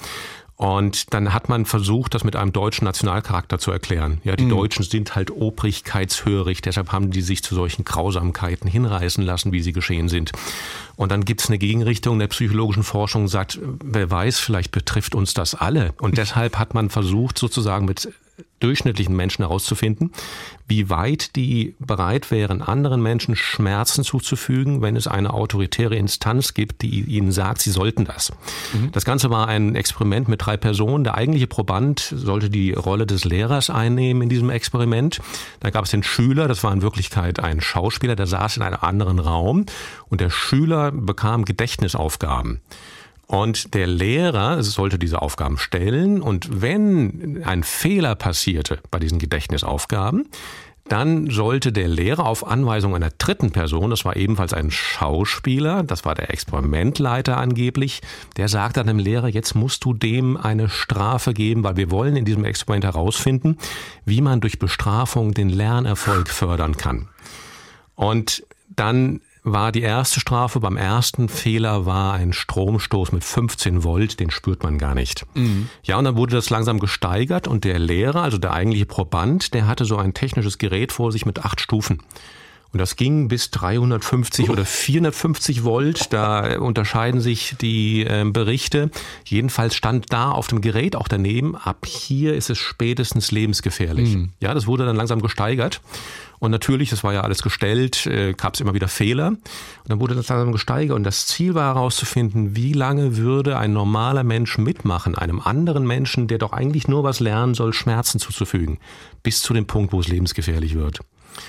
Und dann hat man versucht, das mit einem deutschen Nationalcharakter zu erklären. Ja, die mhm. Deutschen sind halt obrigkeitshörig, deshalb haben die sich zu solchen Grausamkeiten hinreißen lassen, wie sie geschehen sind. Und dann gibt es eine Gegenrichtung der psychologischen Forschung, sagt, wer weiß, vielleicht betrifft uns das alle. Und deshalb hat man versucht, sozusagen mit durchschnittlichen Menschen herauszufinden, wie weit die bereit wären, anderen Menschen Schmerzen zuzufügen, wenn es eine autoritäre Instanz gibt, die ihnen sagt, sie sollten das. Mhm. Das Ganze war ein Experiment mit drei Personen. Der eigentliche Proband sollte die Rolle des Lehrers einnehmen in diesem Experiment. Da gab es den Schüler, das war in Wirklichkeit ein Schauspieler, der saß in einem anderen Raum und der Schüler bekam Gedächtnisaufgaben. Und der Lehrer sollte diese Aufgaben stellen. Und wenn ein Fehler passierte bei diesen Gedächtnisaufgaben, dann sollte der Lehrer auf Anweisung einer dritten Person, das war ebenfalls ein Schauspieler, das war der Experimentleiter angeblich, der sagte dann dem Lehrer, jetzt musst du dem eine Strafe geben, weil wir wollen in diesem Experiment herausfinden, wie man durch Bestrafung den Lernerfolg fördern kann. Und dann war die erste Strafe, beim ersten Fehler war ein Stromstoß mit fünfzehn Volt, den spürt man gar nicht. Mhm. Ja, und dann wurde das langsam gesteigert und der Lehrer, also der eigentliche Proband, der hatte so ein technisches Gerät vor sich mit acht Stufen. Und das ging bis dreihundertfünfzig uh. oder vierhundertfünfzig Volt, da unterscheiden sich die äh, Berichte. Jedenfalls stand da auf dem Gerät auch daneben, ab hier ist es spätestens lebensgefährlich. Mhm. Ja, das wurde dann langsam gesteigert. Und natürlich, das war ja alles gestellt, äh, gab es immer wieder Fehler. Und dann wurde das langsam gesteigert. Und das Ziel war herauszufinden, wie lange würde ein normaler Mensch mitmachen, einem anderen Menschen, der doch eigentlich nur was lernen soll, Schmerzen zuzufügen, bis zu dem Punkt, wo es lebensgefährlich wird.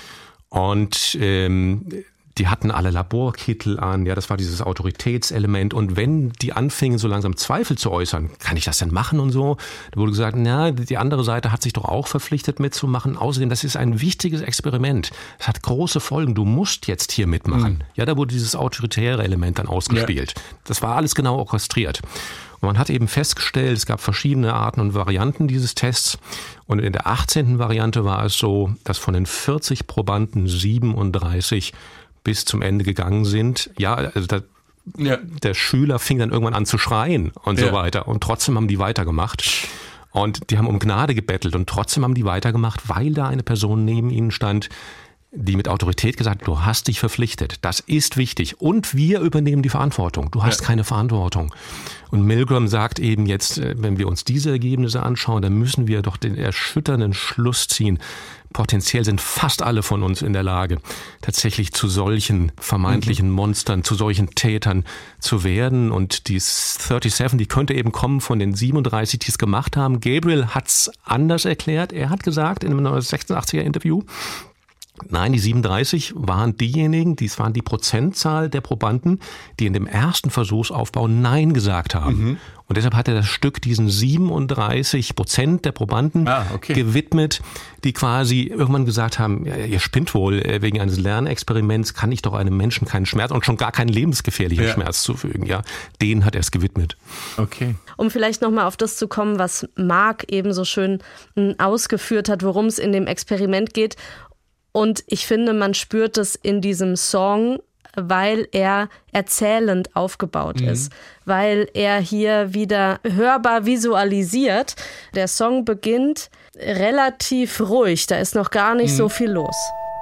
Und ähm, die hatten alle Laborkittel an, ja, das war dieses Autoritätselement. Und wenn die anfingen, so langsam Zweifel zu äußern, kann ich das denn machen und so, da wurde gesagt, na, die andere Seite hat sich doch auch verpflichtet mitzumachen. Außerdem, das ist ein wichtiges Experiment. Es hat große Folgen. Du musst jetzt hier mitmachen. Mhm. Ja, da wurde dieses autoritäre Element dann ausgespielt. Ja. Das war alles genau orchestriert. Und man hat eben festgestellt, es gab verschiedene Arten und Varianten dieses Tests. Und in der achtzehnten Variante war es so, dass von den vierzig Probanden siebenunddreißig bis zum Ende gegangen sind. Ja, also da, ja. der Schüler fing dann irgendwann an zu schreien und ja. so weiter. Und trotzdem haben die weitergemacht. Und die haben um Gnade gebettelt und trotzdem haben die weitergemacht, weil da eine Person neben ihnen stand, die mit Autorität gesagt hat, du hast dich verpflichtet, das ist wichtig und wir übernehmen die Verantwortung, du hast ja. keine Verantwortung. Und Milgram sagt eben jetzt, wenn wir uns diese Ergebnisse anschauen, dann müssen wir doch den erschütternden Schluss ziehen, potenziell sind fast alle von uns in der Lage, tatsächlich zu solchen vermeintlichen mhm. Monstern, zu solchen Tätern zu werden. Und die siebenunddreißig, die könnte eben kommen von den siebenunddreißig, die es gemacht haben. Gabriel hat's anders erklärt. Er hat gesagt in einem sechsundachtziger Interview, nein, die siebenunddreißig waren diejenigen, dies waren die Prozentzahl der Probanden, die in dem ersten Versuchsaufbau Nein gesagt haben. Mhm. Und deshalb hat er das Stück diesen siebenunddreißig Prozent der Probanden ah, okay. gewidmet, die quasi irgendwann gesagt haben, ja, ihr spinnt wohl, wegen eines Lernexperiments kann ich doch einem Menschen keinen Schmerz und schon gar keinen lebensgefährlichen ja. Schmerz zufügen. Ja, denen hat er es gewidmet. Okay. Um vielleicht nochmal auf das zu kommen, was Marc eben so schön ausgeführt hat, worum es in dem Experiment geht. Und ich finde, man spürt es in diesem Song weil er erzählend aufgebaut mhm. ist, weil er hier wieder hörbar visualisiert. Der Song beginnt relativ ruhig, da ist noch gar nicht mhm. so viel los.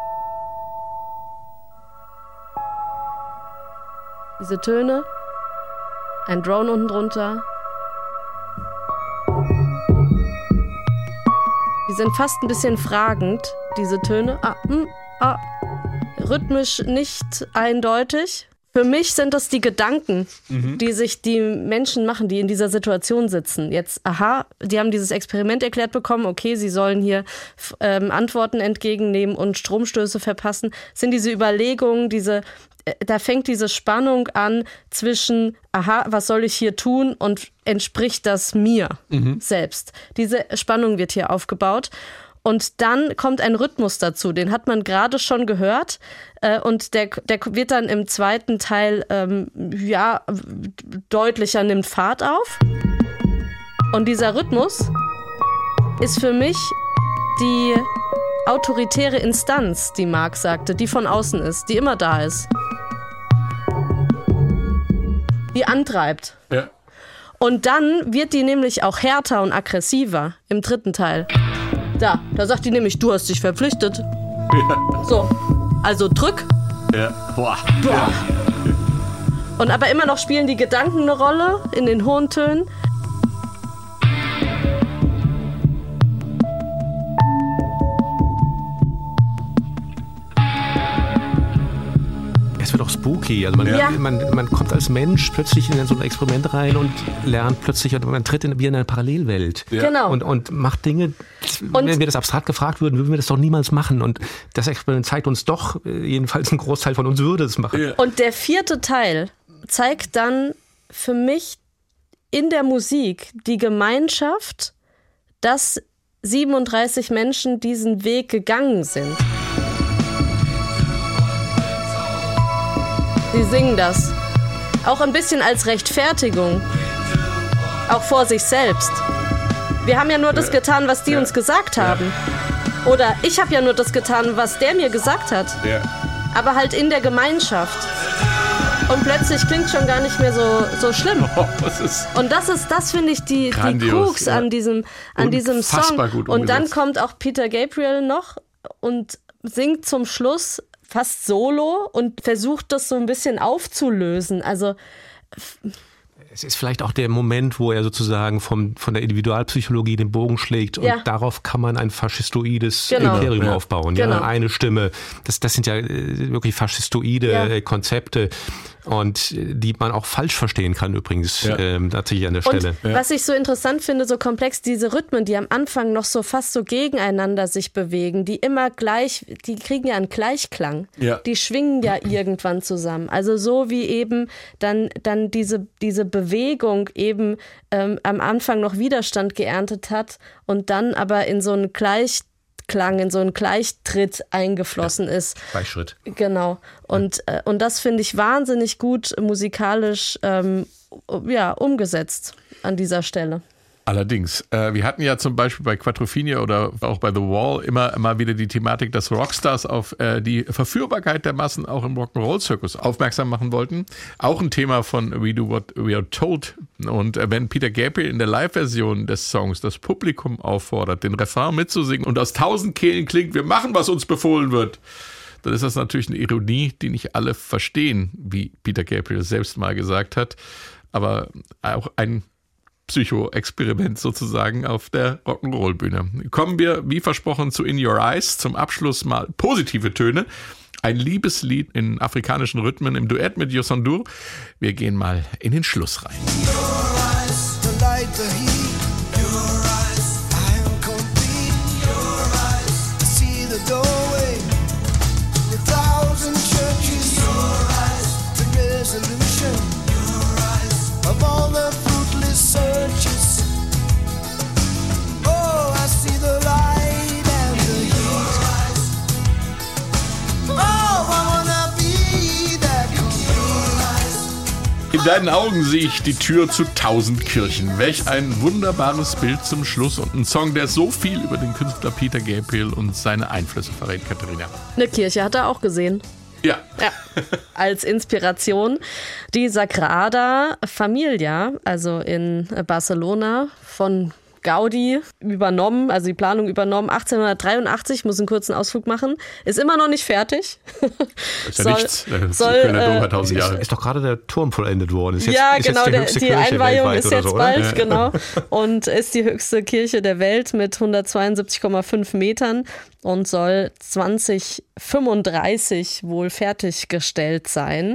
Diese Töne, ein Drone unten drunter. Die sind fast ein bisschen fragend, diese Töne. Ah, mm, ah. Rhythmisch nicht eindeutig. Für mich sind das die Gedanken, mhm. die sich die Menschen machen, die in dieser Situation sitzen. Jetzt, aha, die haben dieses Experiment erklärt bekommen, okay, sie sollen hier ähm, Antworten entgegennehmen und Stromstöße verpassen. Das sind diese Überlegungen, diese, äh, da fängt diese Spannung an zwischen, aha, was soll ich hier tun und entspricht das mir mhm. selbst. Diese Spannung wird hier aufgebaut. Und dann kommt ein Rhythmus dazu, den hat man gerade schon gehört äh, und der, der wird dann im zweiten Teil ähm, ja, deutlicher, nimmt Fahrt auf. Und dieser Rhythmus ist für mich die autoritäre Instanz, die Marx sagte, die von außen ist, die immer da ist. Die antreibt. Ja. Und dann wird die nämlich auch härter und aggressiver im dritten Teil. Da, da sagt die nämlich, du hast dich verpflichtet. Ja. So, also drück. Ja. Boah. Boah. Ja. Und aber immer noch spielen die Gedanken eine Rolle in den hohen Tönen. Es wird auch spooky. Also man, ja. man, man kommt als Mensch plötzlich in so ein Experiment rein und lernt plötzlich, und man tritt in, wie in eine Parallelwelt. Ja. Genau. Und, und macht Dinge, und wenn wir das abstrakt gefragt würden, würden wir das doch niemals machen. Und das Experiment zeigt uns doch, jedenfalls ein Großteil von uns würde es machen. Ja. Und der vierte Teil zeigt dann für mich in der Musik die Gemeinschaft, dass siebenunddreißig Menschen diesen Weg gegangen sind. Sie singen das. Auch ein bisschen als Rechtfertigung. Auch vor sich selbst. Wir haben ja nur das getan, was die ja. uns gesagt haben. Ja. Oder ich habe ja nur das getan, was der mir gesagt hat. Ja. Aber halt in der Gemeinschaft. Und plötzlich klingt schon gar nicht mehr so, so schlimm. Oh, das ist Und das ist, das finde ich die, die Krux ja. an diesem, an diesem Song. Gut und dann kommt auch Peter Gabriel noch und singt zum Schluss fast solo und versucht das so ein bisschen aufzulösen. Also es ist vielleicht auch der Moment, wo er sozusagen vom, von der Individualpsychologie den Bogen schlägt und ja. darauf kann man ein faschistoides genau. Imperium ja. aufbauen. Genau. Ja, eine Stimme. Das, das sind ja wirklich faschistoide ja. Konzepte und die man auch falsch verstehen kann übrigens ja. ähm, tatsächlich an der Stelle. Und ja. was ich so interessant finde, so komplex, diese Rhythmen, die am Anfang noch so fast so gegeneinander sich bewegen, die immer gleich, die kriegen ja einen Gleichklang. Ja. Die schwingen ja irgendwann zusammen. Also so wie eben dann, dann diese, diese Bewegung eben ähm, am Anfang noch Widerstand geerntet hat und dann aber in so einen Gleichklang, in so einen Gleichtritt eingeflossen ja, ist. Gleichschritt. Genau. Und, ja. äh, und das finde ich wahnsinnig gut musikalisch ähm, ja, umgesetzt an dieser Stelle. Allerdings. Äh, wir hatten ja zum Beispiel bei Quadrophenia oder auch bei The Wall immer mal wieder die Thematik, dass Rockstars auf äh, die Verführbarkeit der Massen auch im Rock'n'Roll-Zirkus aufmerksam machen wollten. Auch ein Thema von We Do What We Are Told. Und äh, wenn Peter Gabriel in der Live-Version des Songs das Publikum auffordert, den Refrain mitzusingen und aus tausend Kehlen klingt, wir machen, was uns befohlen wird, dann ist das natürlich eine Ironie, die nicht alle verstehen, wie Peter Gabriel selbst mal gesagt hat. Aber auch ein Psycho-Experiment sozusagen auf der Rock'n'Roll-Bühne. Kommen wir, wie versprochen, zu In Your Eyes. Zum Abschluss mal positive Töne. Ein Liebeslied in afrikanischen Rhythmen im Duett mit Youssou N'Dour. Wir gehen mal in den Schluss rein. Searches. Oh, I see the light and the heat. Oh, I wanna be that complete. In deinen Augen sehe ich die Tür zu tausend Kirchen. Welch ein wunderbares Bild zum Schluss und ein Song, der so viel über den Künstler Peter Gabriel und seine Einflüsse verrät, Katharina. Eine Kirche hat er auch gesehen. Ja. Ja, als Inspiration. Die Sagrada Familia, also in Barcelona von Gaudi übernommen, also die Planung übernommen, achtzehnhundertdreiundachtzig, muss einen kurzen Ausflug machen, ist immer noch nicht fertig. Ist ja soll, nichts. Das soll, Kölner Dom äh, hat tausend Jahre. Ist doch gerade der Turm vollendet worden. Ist jetzt, ja, ist genau, jetzt die, der, höchste die Kirche Einweihung weltweit ist oder jetzt so, oder? bald, Ja. genau. Und ist die höchste Kirche der Welt mit hundertzweiundsiebzig Komma fünf Metern und soll zwanzig fünfunddreißig wohl fertiggestellt sein.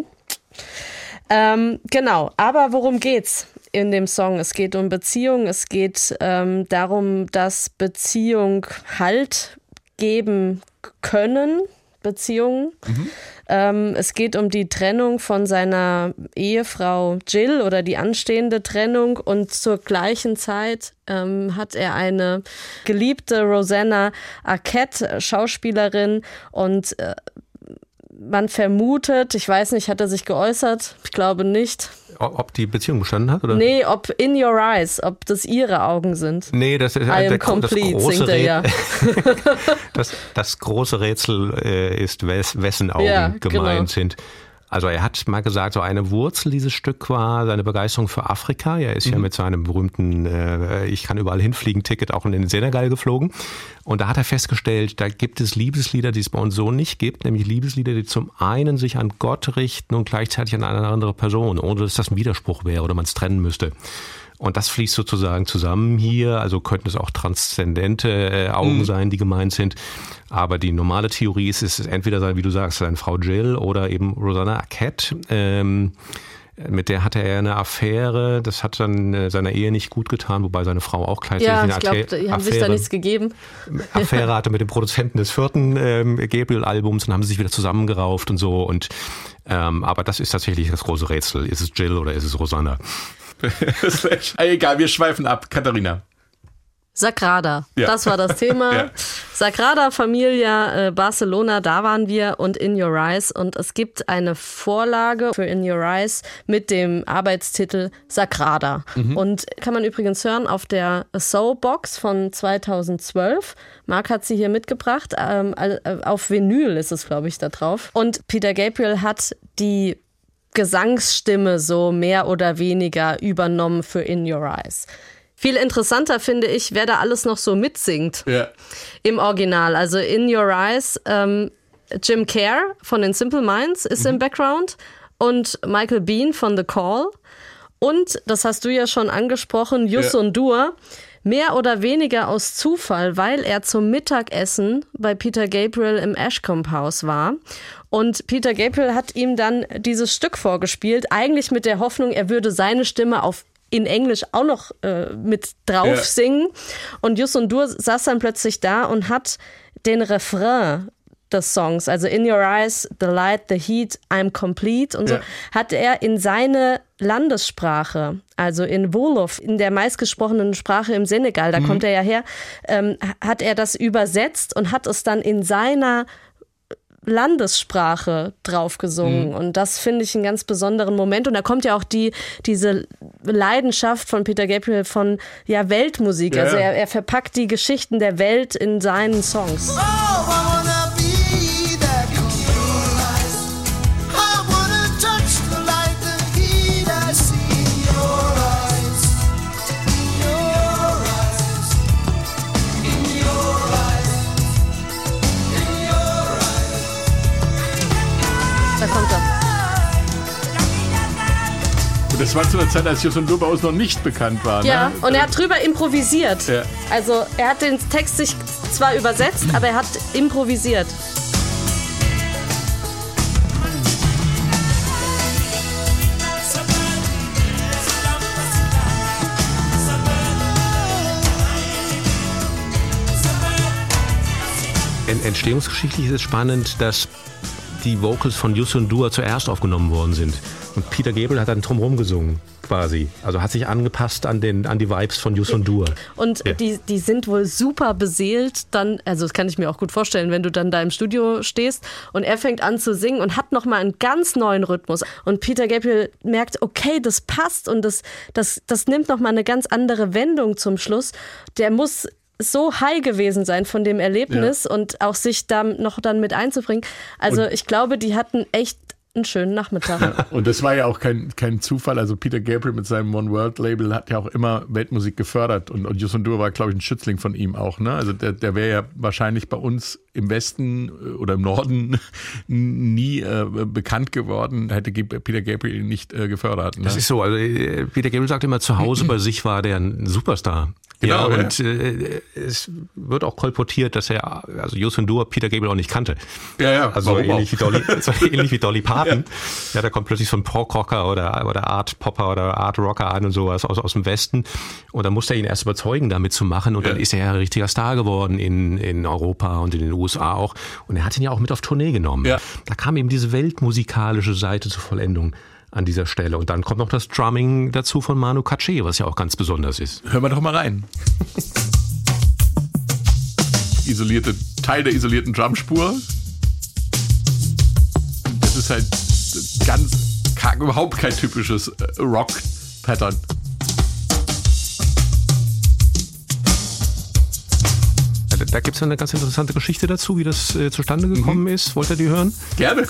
Ähm, genau, aber worum geht's in dem Song? Es geht um Beziehung, es geht ähm, darum, dass Beziehung Halt geben können, Beziehungen. Mhm. Ähm, es geht um die Trennung von seiner Ehefrau Jill oder die anstehende Trennung und zur gleichen Zeit ähm, hat er eine geliebte Rosanna Arquette, Schauspielerin, und äh, man vermutet, ich weiß nicht, hat er sich geäußert? Ich glaube nicht. Ob die Beziehung bestanden hat? Oder? Nee, ob in your eyes, ob das ihre Augen sind. Nee, das ist I der, am complete, das große singt er ja. das, das große Rätsel äh, ist, wes, wessen Augen Ja, gemeint genau. sind. Also er hat mal gesagt, so eine Wurzel dieses Stück war seine Begeisterung für Afrika. Er ist mhm. ja mit seinem berühmten äh, Ich kann überall hinfliegen Ticket auch in den Senegal geflogen. Und da hat er festgestellt, da gibt es Liebeslieder, die es bei uns so nicht gibt, nämlich Liebeslieder, die zum einen sich an Gott richten und gleichzeitig an eine andere Person, ohne dass das ein Widerspruch wäre oder man es trennen müsste. Und das fließt sozusagen zusammen hier, also könnten es auch transzendente äh, Augen mhm. sein, die gemeint sind. Aber die normale Theorie ist, es ist entweder, sein, wie du sagst, seine Frau Jill oder eben Rosanna Arquette. Ähm, mit der hatte er eine Affäre, das hat dann äh, seiner Ehe nicht gut getan, wobei seine Frau auch gleichzeitig Ja, eine ich glaube, die haben sich da nichts gegeben. Affäre hatte mit dem Produzenten des vierten ähm, Gabriel-Albums und haben sie sich wieder zusammengerauft und so. Und ähm, aber das ist tatsächlich das große Rätsel. Ist es Jill oder ist es Rosanna? Egal, wir schweifen ab. Katharina. Sagrada, Ja. das war das Thema. Ja. Sagrada Familia, äh, Barcelona, da waren wir, und In Your Eyes. Und es gibt eine Vorlage für In Your Eyes mit dem Arbeitstitel Sagrada. Mhm. Und kann man übrigens hören auf der Soulbox von zweitausendzwölf. Marc hat sie hier mitgebracht. Ähm, auf Vinyl ist es, glaube ich, da drauf. Und Peter Gabriel hat die Gesangsstimme so mehr oder weniger übernommen für In Your Eyes. Viel interessanter finde ich, wer da alles noch so mitsingt Ja. im Original. Also In Your Eyes, ähm, Jim Kerr von den Simple Minds ist mhm. im Background und Michael Bean von The Call. Und, das hast du ja schon angesprochen, Youssou N'Dour, mehr oder weniger aus Zufall, weil er zum Mittagessen bei Peter Gabriel im Ashcombe House war. Und Peter Gabriel hat ihm dann dieses Stück vorgespielt, eigentlich mit der Hoffnung, er würde seine Stimme auf in Englisch auch noch äh, mit drauf Ja. singen. Und Youssou N'Dour saß dann plötzlich da und hat den Refrain des Songs, also In Your Eyes, The Light, The Heat, I'm Complete und so, Ja. hat er in seine Landessprache, also in Wolof, in der meistgesprochenen Sprache im Senegal, da mhm. kommt er ja her, ähm, hat er das übersetzt und hat es dann in seiner Landessprache drauf gesungen. Mhm. Und das finde ich einen ganz besonderen Moment. Und da kommt ja auch die, diese Leidenschaft von Peter Gabriel von ja, Weltmusik. Ja. Also er, er verpackt die Geschichten der Welt in seinen Songs. Oh, I wanna be that complete. I wanna touch the light, the heat I see in your eyes. In your eyes. In your eyes. In your eyes. Da kommt er. Und das war zu einer Zeit, als Youssou N'Dour bei uns noch nicht bekannt war. Ja, ne? und er hat drüber improvisiert. Ja. Also er hat den Text sich zwar übersetzt, aber er hat improvisiert. Entstehungsgeschichtlich ist es spannend, dass die Vocals von Youssou N'Dour zuerst aufgenommen worden sind. Und Peter Gabriel hat dann drumherum gesungen, quasi. Also hat sich angepasst an, den, an die Vibes von Youssou N'Dour. Und Ja. die, die sind wohl super beseelt dann, also das kann ich mir auch gut vorstellen, wenn du dann da im Studio stehst und er fängt an zu singen und hat nochmal einen ganz neuen Rhythmus. Und Peter Gabriel merkt, okay, das passt und das, das, das nimmt nochmal eine ganz andere Wendung zum Schluss. Der muss so high gewesen sein von dem Erlebnis Ja. und auch sich da noch dann mit einzubringen. Also Und- ich glaube, die hatten echt einen schönen Nachmittag. Und das war ja auch kein, kein Zufall. Also Peter Gabriel mit seinem One World Label hat ja auch immer Weltmusik gefördert. Und, und Youssou N'Dour war, glaube ich, ein Schützling von ihm auch. Ne? Also der, der wäre ja wahrscheinlich bei uns im Westen oder im Norden nie äh, bekannt geworden, hätte Peter Gabriel ihn nicht äh, gefördert. Ne? Das ist so, also äh, Peter Gabriel sagt immer, zu Hause bei sich war der ein Superstar. Genau, ja, ja. und äh, es wird auch kolportiert, dass er, also Youssou N'Dour Peter Gabriel auch nicht kannte. Ja, ja, Also warum ähnlich wie, auch? Dolly, so ähnlich wie Dolly Parton. Ja. Da kommt plötzlich so ein Prog-Rocker oder, oder Art-Popper oder Art-Rocker an und sowas aus, aus dem Westen. Und dann musste er ihn erst überzeugen, damit zu machen. Und Ja. dann ist er ja ein richtiger Star geworden in, in Europa und in den U S A auch. Und er hat ihn ja auch mit auf Tournee genommen. Ja. Da kam eben diese weltmusikalische Seite zur Vollendung an dieser Stelle. Und dann kommt noch das Drumming dazu von Manu Katché, was ja auch ganz besonders ist. Hören wir doch mal rein. Isolierte, Teil der isolierten Drumspur. Das ist halt ganz, überhaupt kein typisches äh, Rock-Pattern. Da, da gibt es eine ganz interessante Geschichte dazu, wie das äh, zustande gekommen Mhm. ist. Wollt ihr die hören? Gerne.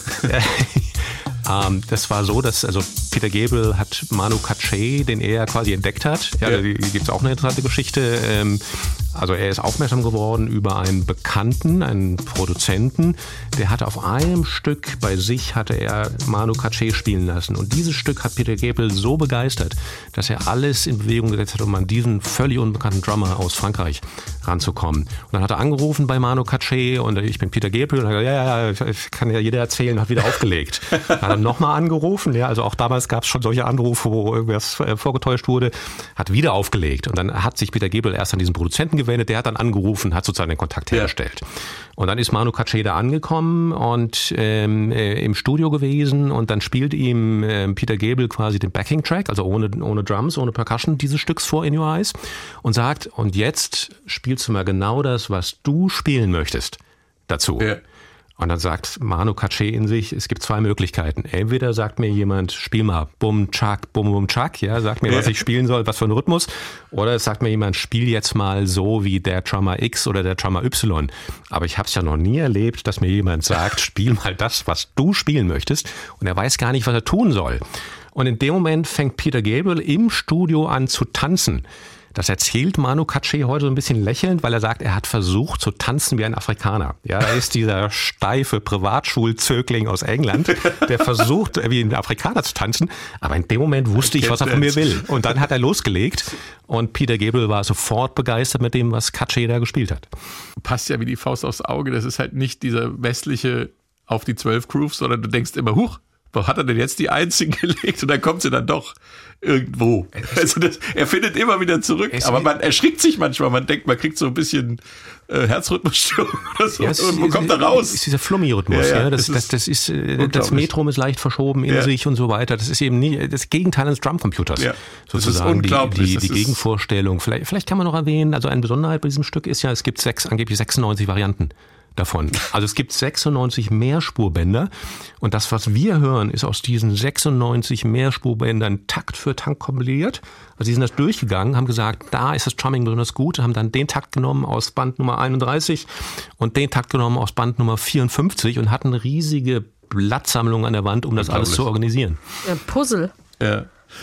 Ähm, das war so, dass also Peter Gabriel hat Manu Katché, den er quasi entdeckt hat. Ja, Ja. da gibt es auch eine interessante Geschichte. Ähm, also er ist aufmerksam geworden über einen Bekannten, einen Produzenten. Der hatte auf einem Stück bei sich hatte er Manu Katché spielen lassen. Und dieses Stück hat Peter Gabriel so begeistert, dass er alles in Bewegung gesetzt hat, um an diesen völlig unbekannten Drummer aus Frankreich ranzukommen. Und dann hat er angerufen bei Manu Katché und ich bin Peter Gabriel. Und er hat gesagt, ja, ja, ich kann ja jeder erzählen, hat wieder aufgelegt. Hat er nochmal angerufen, ja, also auch damals gab es schon solche Anrufe, wo irgendwas äh, vorgetäuscht wurde, hat wieder aufgelegt. Und dann hat sich Peter Gabriel erst an diesen Produzenten gewendet, der hat dann angerufen, hat sozusagen den Kontakt Ja. hergestellt. Und dann ist Manu Katché da angekommen und ähm, äh, im Studio gewesen und dann spielt ihm äh, Peter Gabriel quasi den Backing-Track, also ohne, ohne Drums, ohne Percussion dieses Stücks vor In Your Eyes und sagt, und jetzt spielst du mal genau das, was du spielen möchtest dazu. Ja. Und dann sagt Manu Katché in sich, es gibt zwei Möglichkeiten. Entweder sagt mir jemand, spiel mal bum, tschak, bum, bum, tschak, ja, sagt mir, was ich spielen soll, was für ein Rhythmus. Oder es sagt mir jemand, spiel jetzt mal so wie der Drummer X oder der Drummer Y. Aber ich habe es ja noch nie erlebt, dass mir jemand sagt, spiel mal das, was du spielen möchtest. Und er weiß gar nicht, was er tun soll. Und in dem Moment fängt Peter Gabriel im Studio an zu tanzen. Das erzählt Manu Katché heute so ein bisschen lächelnd, weil er sagt, er hat versucht zu tanzen wie ein Afrikaner. Ja, er ist dieser steife Privatschulzögling aus England, der versucht, wie ein Afrikaner zu tanzen. Aber in dem Moment wusste ich, was er von mir will. Und dann hat er losgelegt und Peter Gabriel war sofort begeistert mit dem, was Katché da gespielt hat. Passt ja wie die Faust aufs Auge. Das ist halt nicht dieser westliche auf die zwölf Grooves, sondern du denkst immer, huch, wo hat er denn jetzt die einzigen gelegt? Und dann kommt sie dann doch irgendwo. Also das, er findet immer wieder zurück. Es- Aber man erschrickt sich manchmal. Man denkt, man kriegt so ein bisschen äh, Herzrhythmusstörung oder so. Ja, es und wo ist- kommt er raus? ist dieser Flummi-Rhythmus. Ja, Ja, ja, das, das das, ist das ist, äh, das unglaublich. Metrum ist leicht verschoben in Ja. sich und so weiter. Das ist eben nie das Gegenteil eines Drumcomputers. Ja, das ist sozusagen die, unglaublich. die, Das die ist- Gegenvorstellung. Vielleicht, vielleicht kann man noch erwähnen, also eine Besonderheit bei diesem Stück ist ja, es gibt sechs, angeblich sechsundneunzig Varianten davon. Also es gibt sechsundneunzig Mehrspurbänder und das, was wir hören, ist aus diesen sechsundneunzig Mehrspurbändern Takt für Takt kompiliert. Also die sind das durchgegangen, haben gesagt, da ist das Drumming besonders gut, haben dann den Takt genommen aus Band Nummer einunddreißig und den Takt genommen aus Band Nummer vierundfünfzig und hatten riesige Blattsammlungen an der Wand, um das alles zu organisieren. Ja, Puzzle. Ja.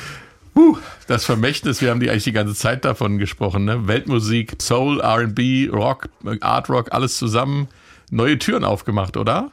Huh, das Vermächtnis, wir haben die eigentlich die ganze Zeit davon gesprochen, ne? Weltmusik, Soul, R and B, Rock, Art Rock, alles zusammen. Neue Türen aufgemacht, oder?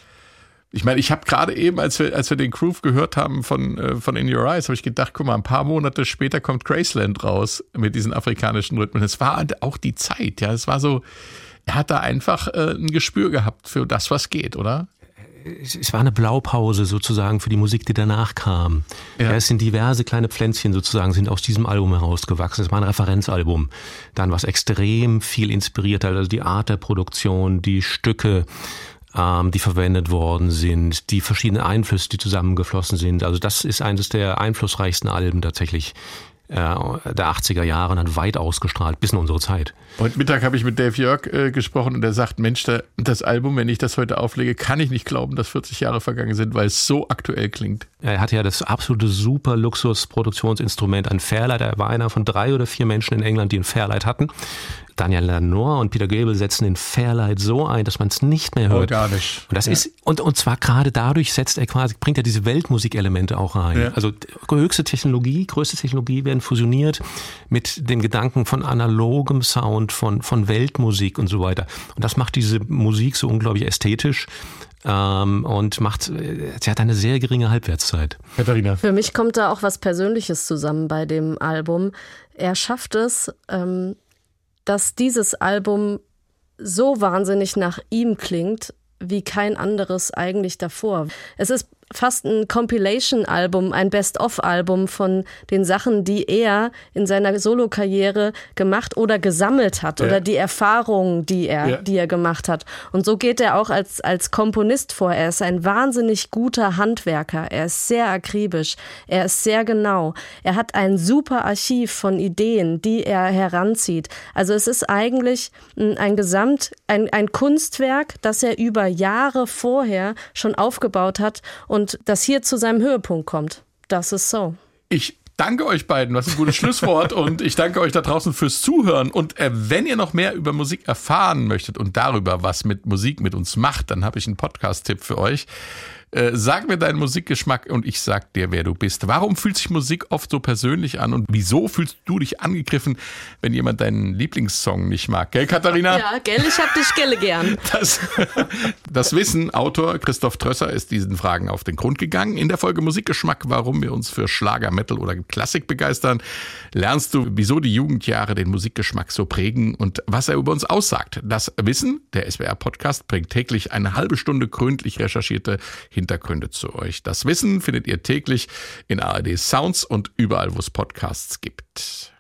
Ich meine, ich habe gerade eben, als wir, als wir den Groove gehört haben von, äh, von In Your Eyes, habe ich gedacht, guck mal, ein paar Monate später kommt Graceland raus mit diesen afrikanischen Rhythmen. Es war auch die Zeit, ja. Es war so, er hat da einfach äh, ein Gespür gehabt für das, was geht, oder? Es, es war eine Blaupause sozusagen für die Musik, die danach kam. Ja. Ja. Es sind diverse kleine Pflänzchen sozusagen, sind aus diesem Album herausgewachsen. Es war ein Referenzalbum. Dann was extrem viel inspiriert hat, also die Art der Produktion, die Stücke, ähm, die verwendet worden sind, die verschiedenen Einflüsse, die zusammengeflossen sind. Also das ist eines der einflussreichsten Alben tatsächlich äh, der achtziger Jahre und hat weit ausgestrahlt bis in unsere Zeit. Heute Mittag habe ich mit Dave Jörg äh, gesprochen und er sagt, Mensch, da, das Album, wenn ich das heute auflege, kann ich nicht glauben, dass vierzig Jahre vergangen sind, weil es so aktuell klingt. Er hatte ja das absolute super Luxus-Produktionsinstrument, ein Fairlight. Er war einer von drei oder vier Menschen in England, die ein Fairlight hatten. Daniel Lanois und Peter Gabriel setzen den Fairlight so ein, dass man es nicht mehr hört. Oh, gar nicht. Und das ja. ist, und, und zwar gerade dadurch setzt er quasi, bringt er diese Weltmusikelemente auch rein. Ja. Also höchste Technologie, größte Technologie werden fusioniert mit dem Gedanken von analogem Sound, von, von Weltmusik und so weiter. Und das macht diese Musik so unglaublich ästhetisch. Ähm, und macht, sie hat eine sehr geringe Halbwertszeit. Katharina. Für mich kommt da auch was Persönliches zusammen bei dem Album. Er schafft es, ähm, dass dieses Album so wahnsinnig nach ihm klingt, wie kein anderes eigentlich davor. Es ist fast ein Compilation-Album, ein Best-of-Album von den Sachen, die er in seiner Solokarriere gemacht oder gesammelt hat, ja. oder die Erfahrungen, die er, ja. die er gemacht hat. Und so geht er auch als, als Komponist vor. Er ist ein wahnsinnig guter Handwerker. Er ist sehr akribisch. Er ist sehr genau. Er hat ein super Archiv von Ideen, die er heranzieht. Also es ist eigentlich ein Gesamt, ein, ein Kunstwerk, das er über Jahre vorher schon aufgebaut hat und Und das hier zu seinem Höhepunkt kommt. Das ist so. Ich danke euch beiden, was ein gutes Schlusswort. Und ich danke euch da draußen fürs Zuhören. Und äh, wenn ihr noch mehr über Musik erfahren möchtet und darüber, was mit Musik mit uns macht, dann habe ich einen Podcast-Tipp für euch. Äh, sag mir deinen Musikgeschmack und ich sag dir, wer du bist. Warum fühlt sich Musik oft so persönlich an und wieso fühlst du dich angegriffen, wenn jemand deinen Lieblingssong nicht mag? Gell, Katharina? Ja, gell, ich hab dich gelle gern. Das, das Wissen, Autor Christoph Trösser ist diesen Fragen auf den Grund gegangen. In der Folge Musikgeschmack, warum wir uns für Schlager, Metal oder Klassik begeistern, lernst du, wieso die Jugendjahre den Musikgeschmack so prägen und was er über uns aussagt. Das Wissen, der S W R-Podcast, bringt täglich eine halbe Stunde gründlich recherchierte Hintergründe zu euch. Das Wissen findet ihr täglich in A R D Sounds und überall, wo es Podcasts gibt.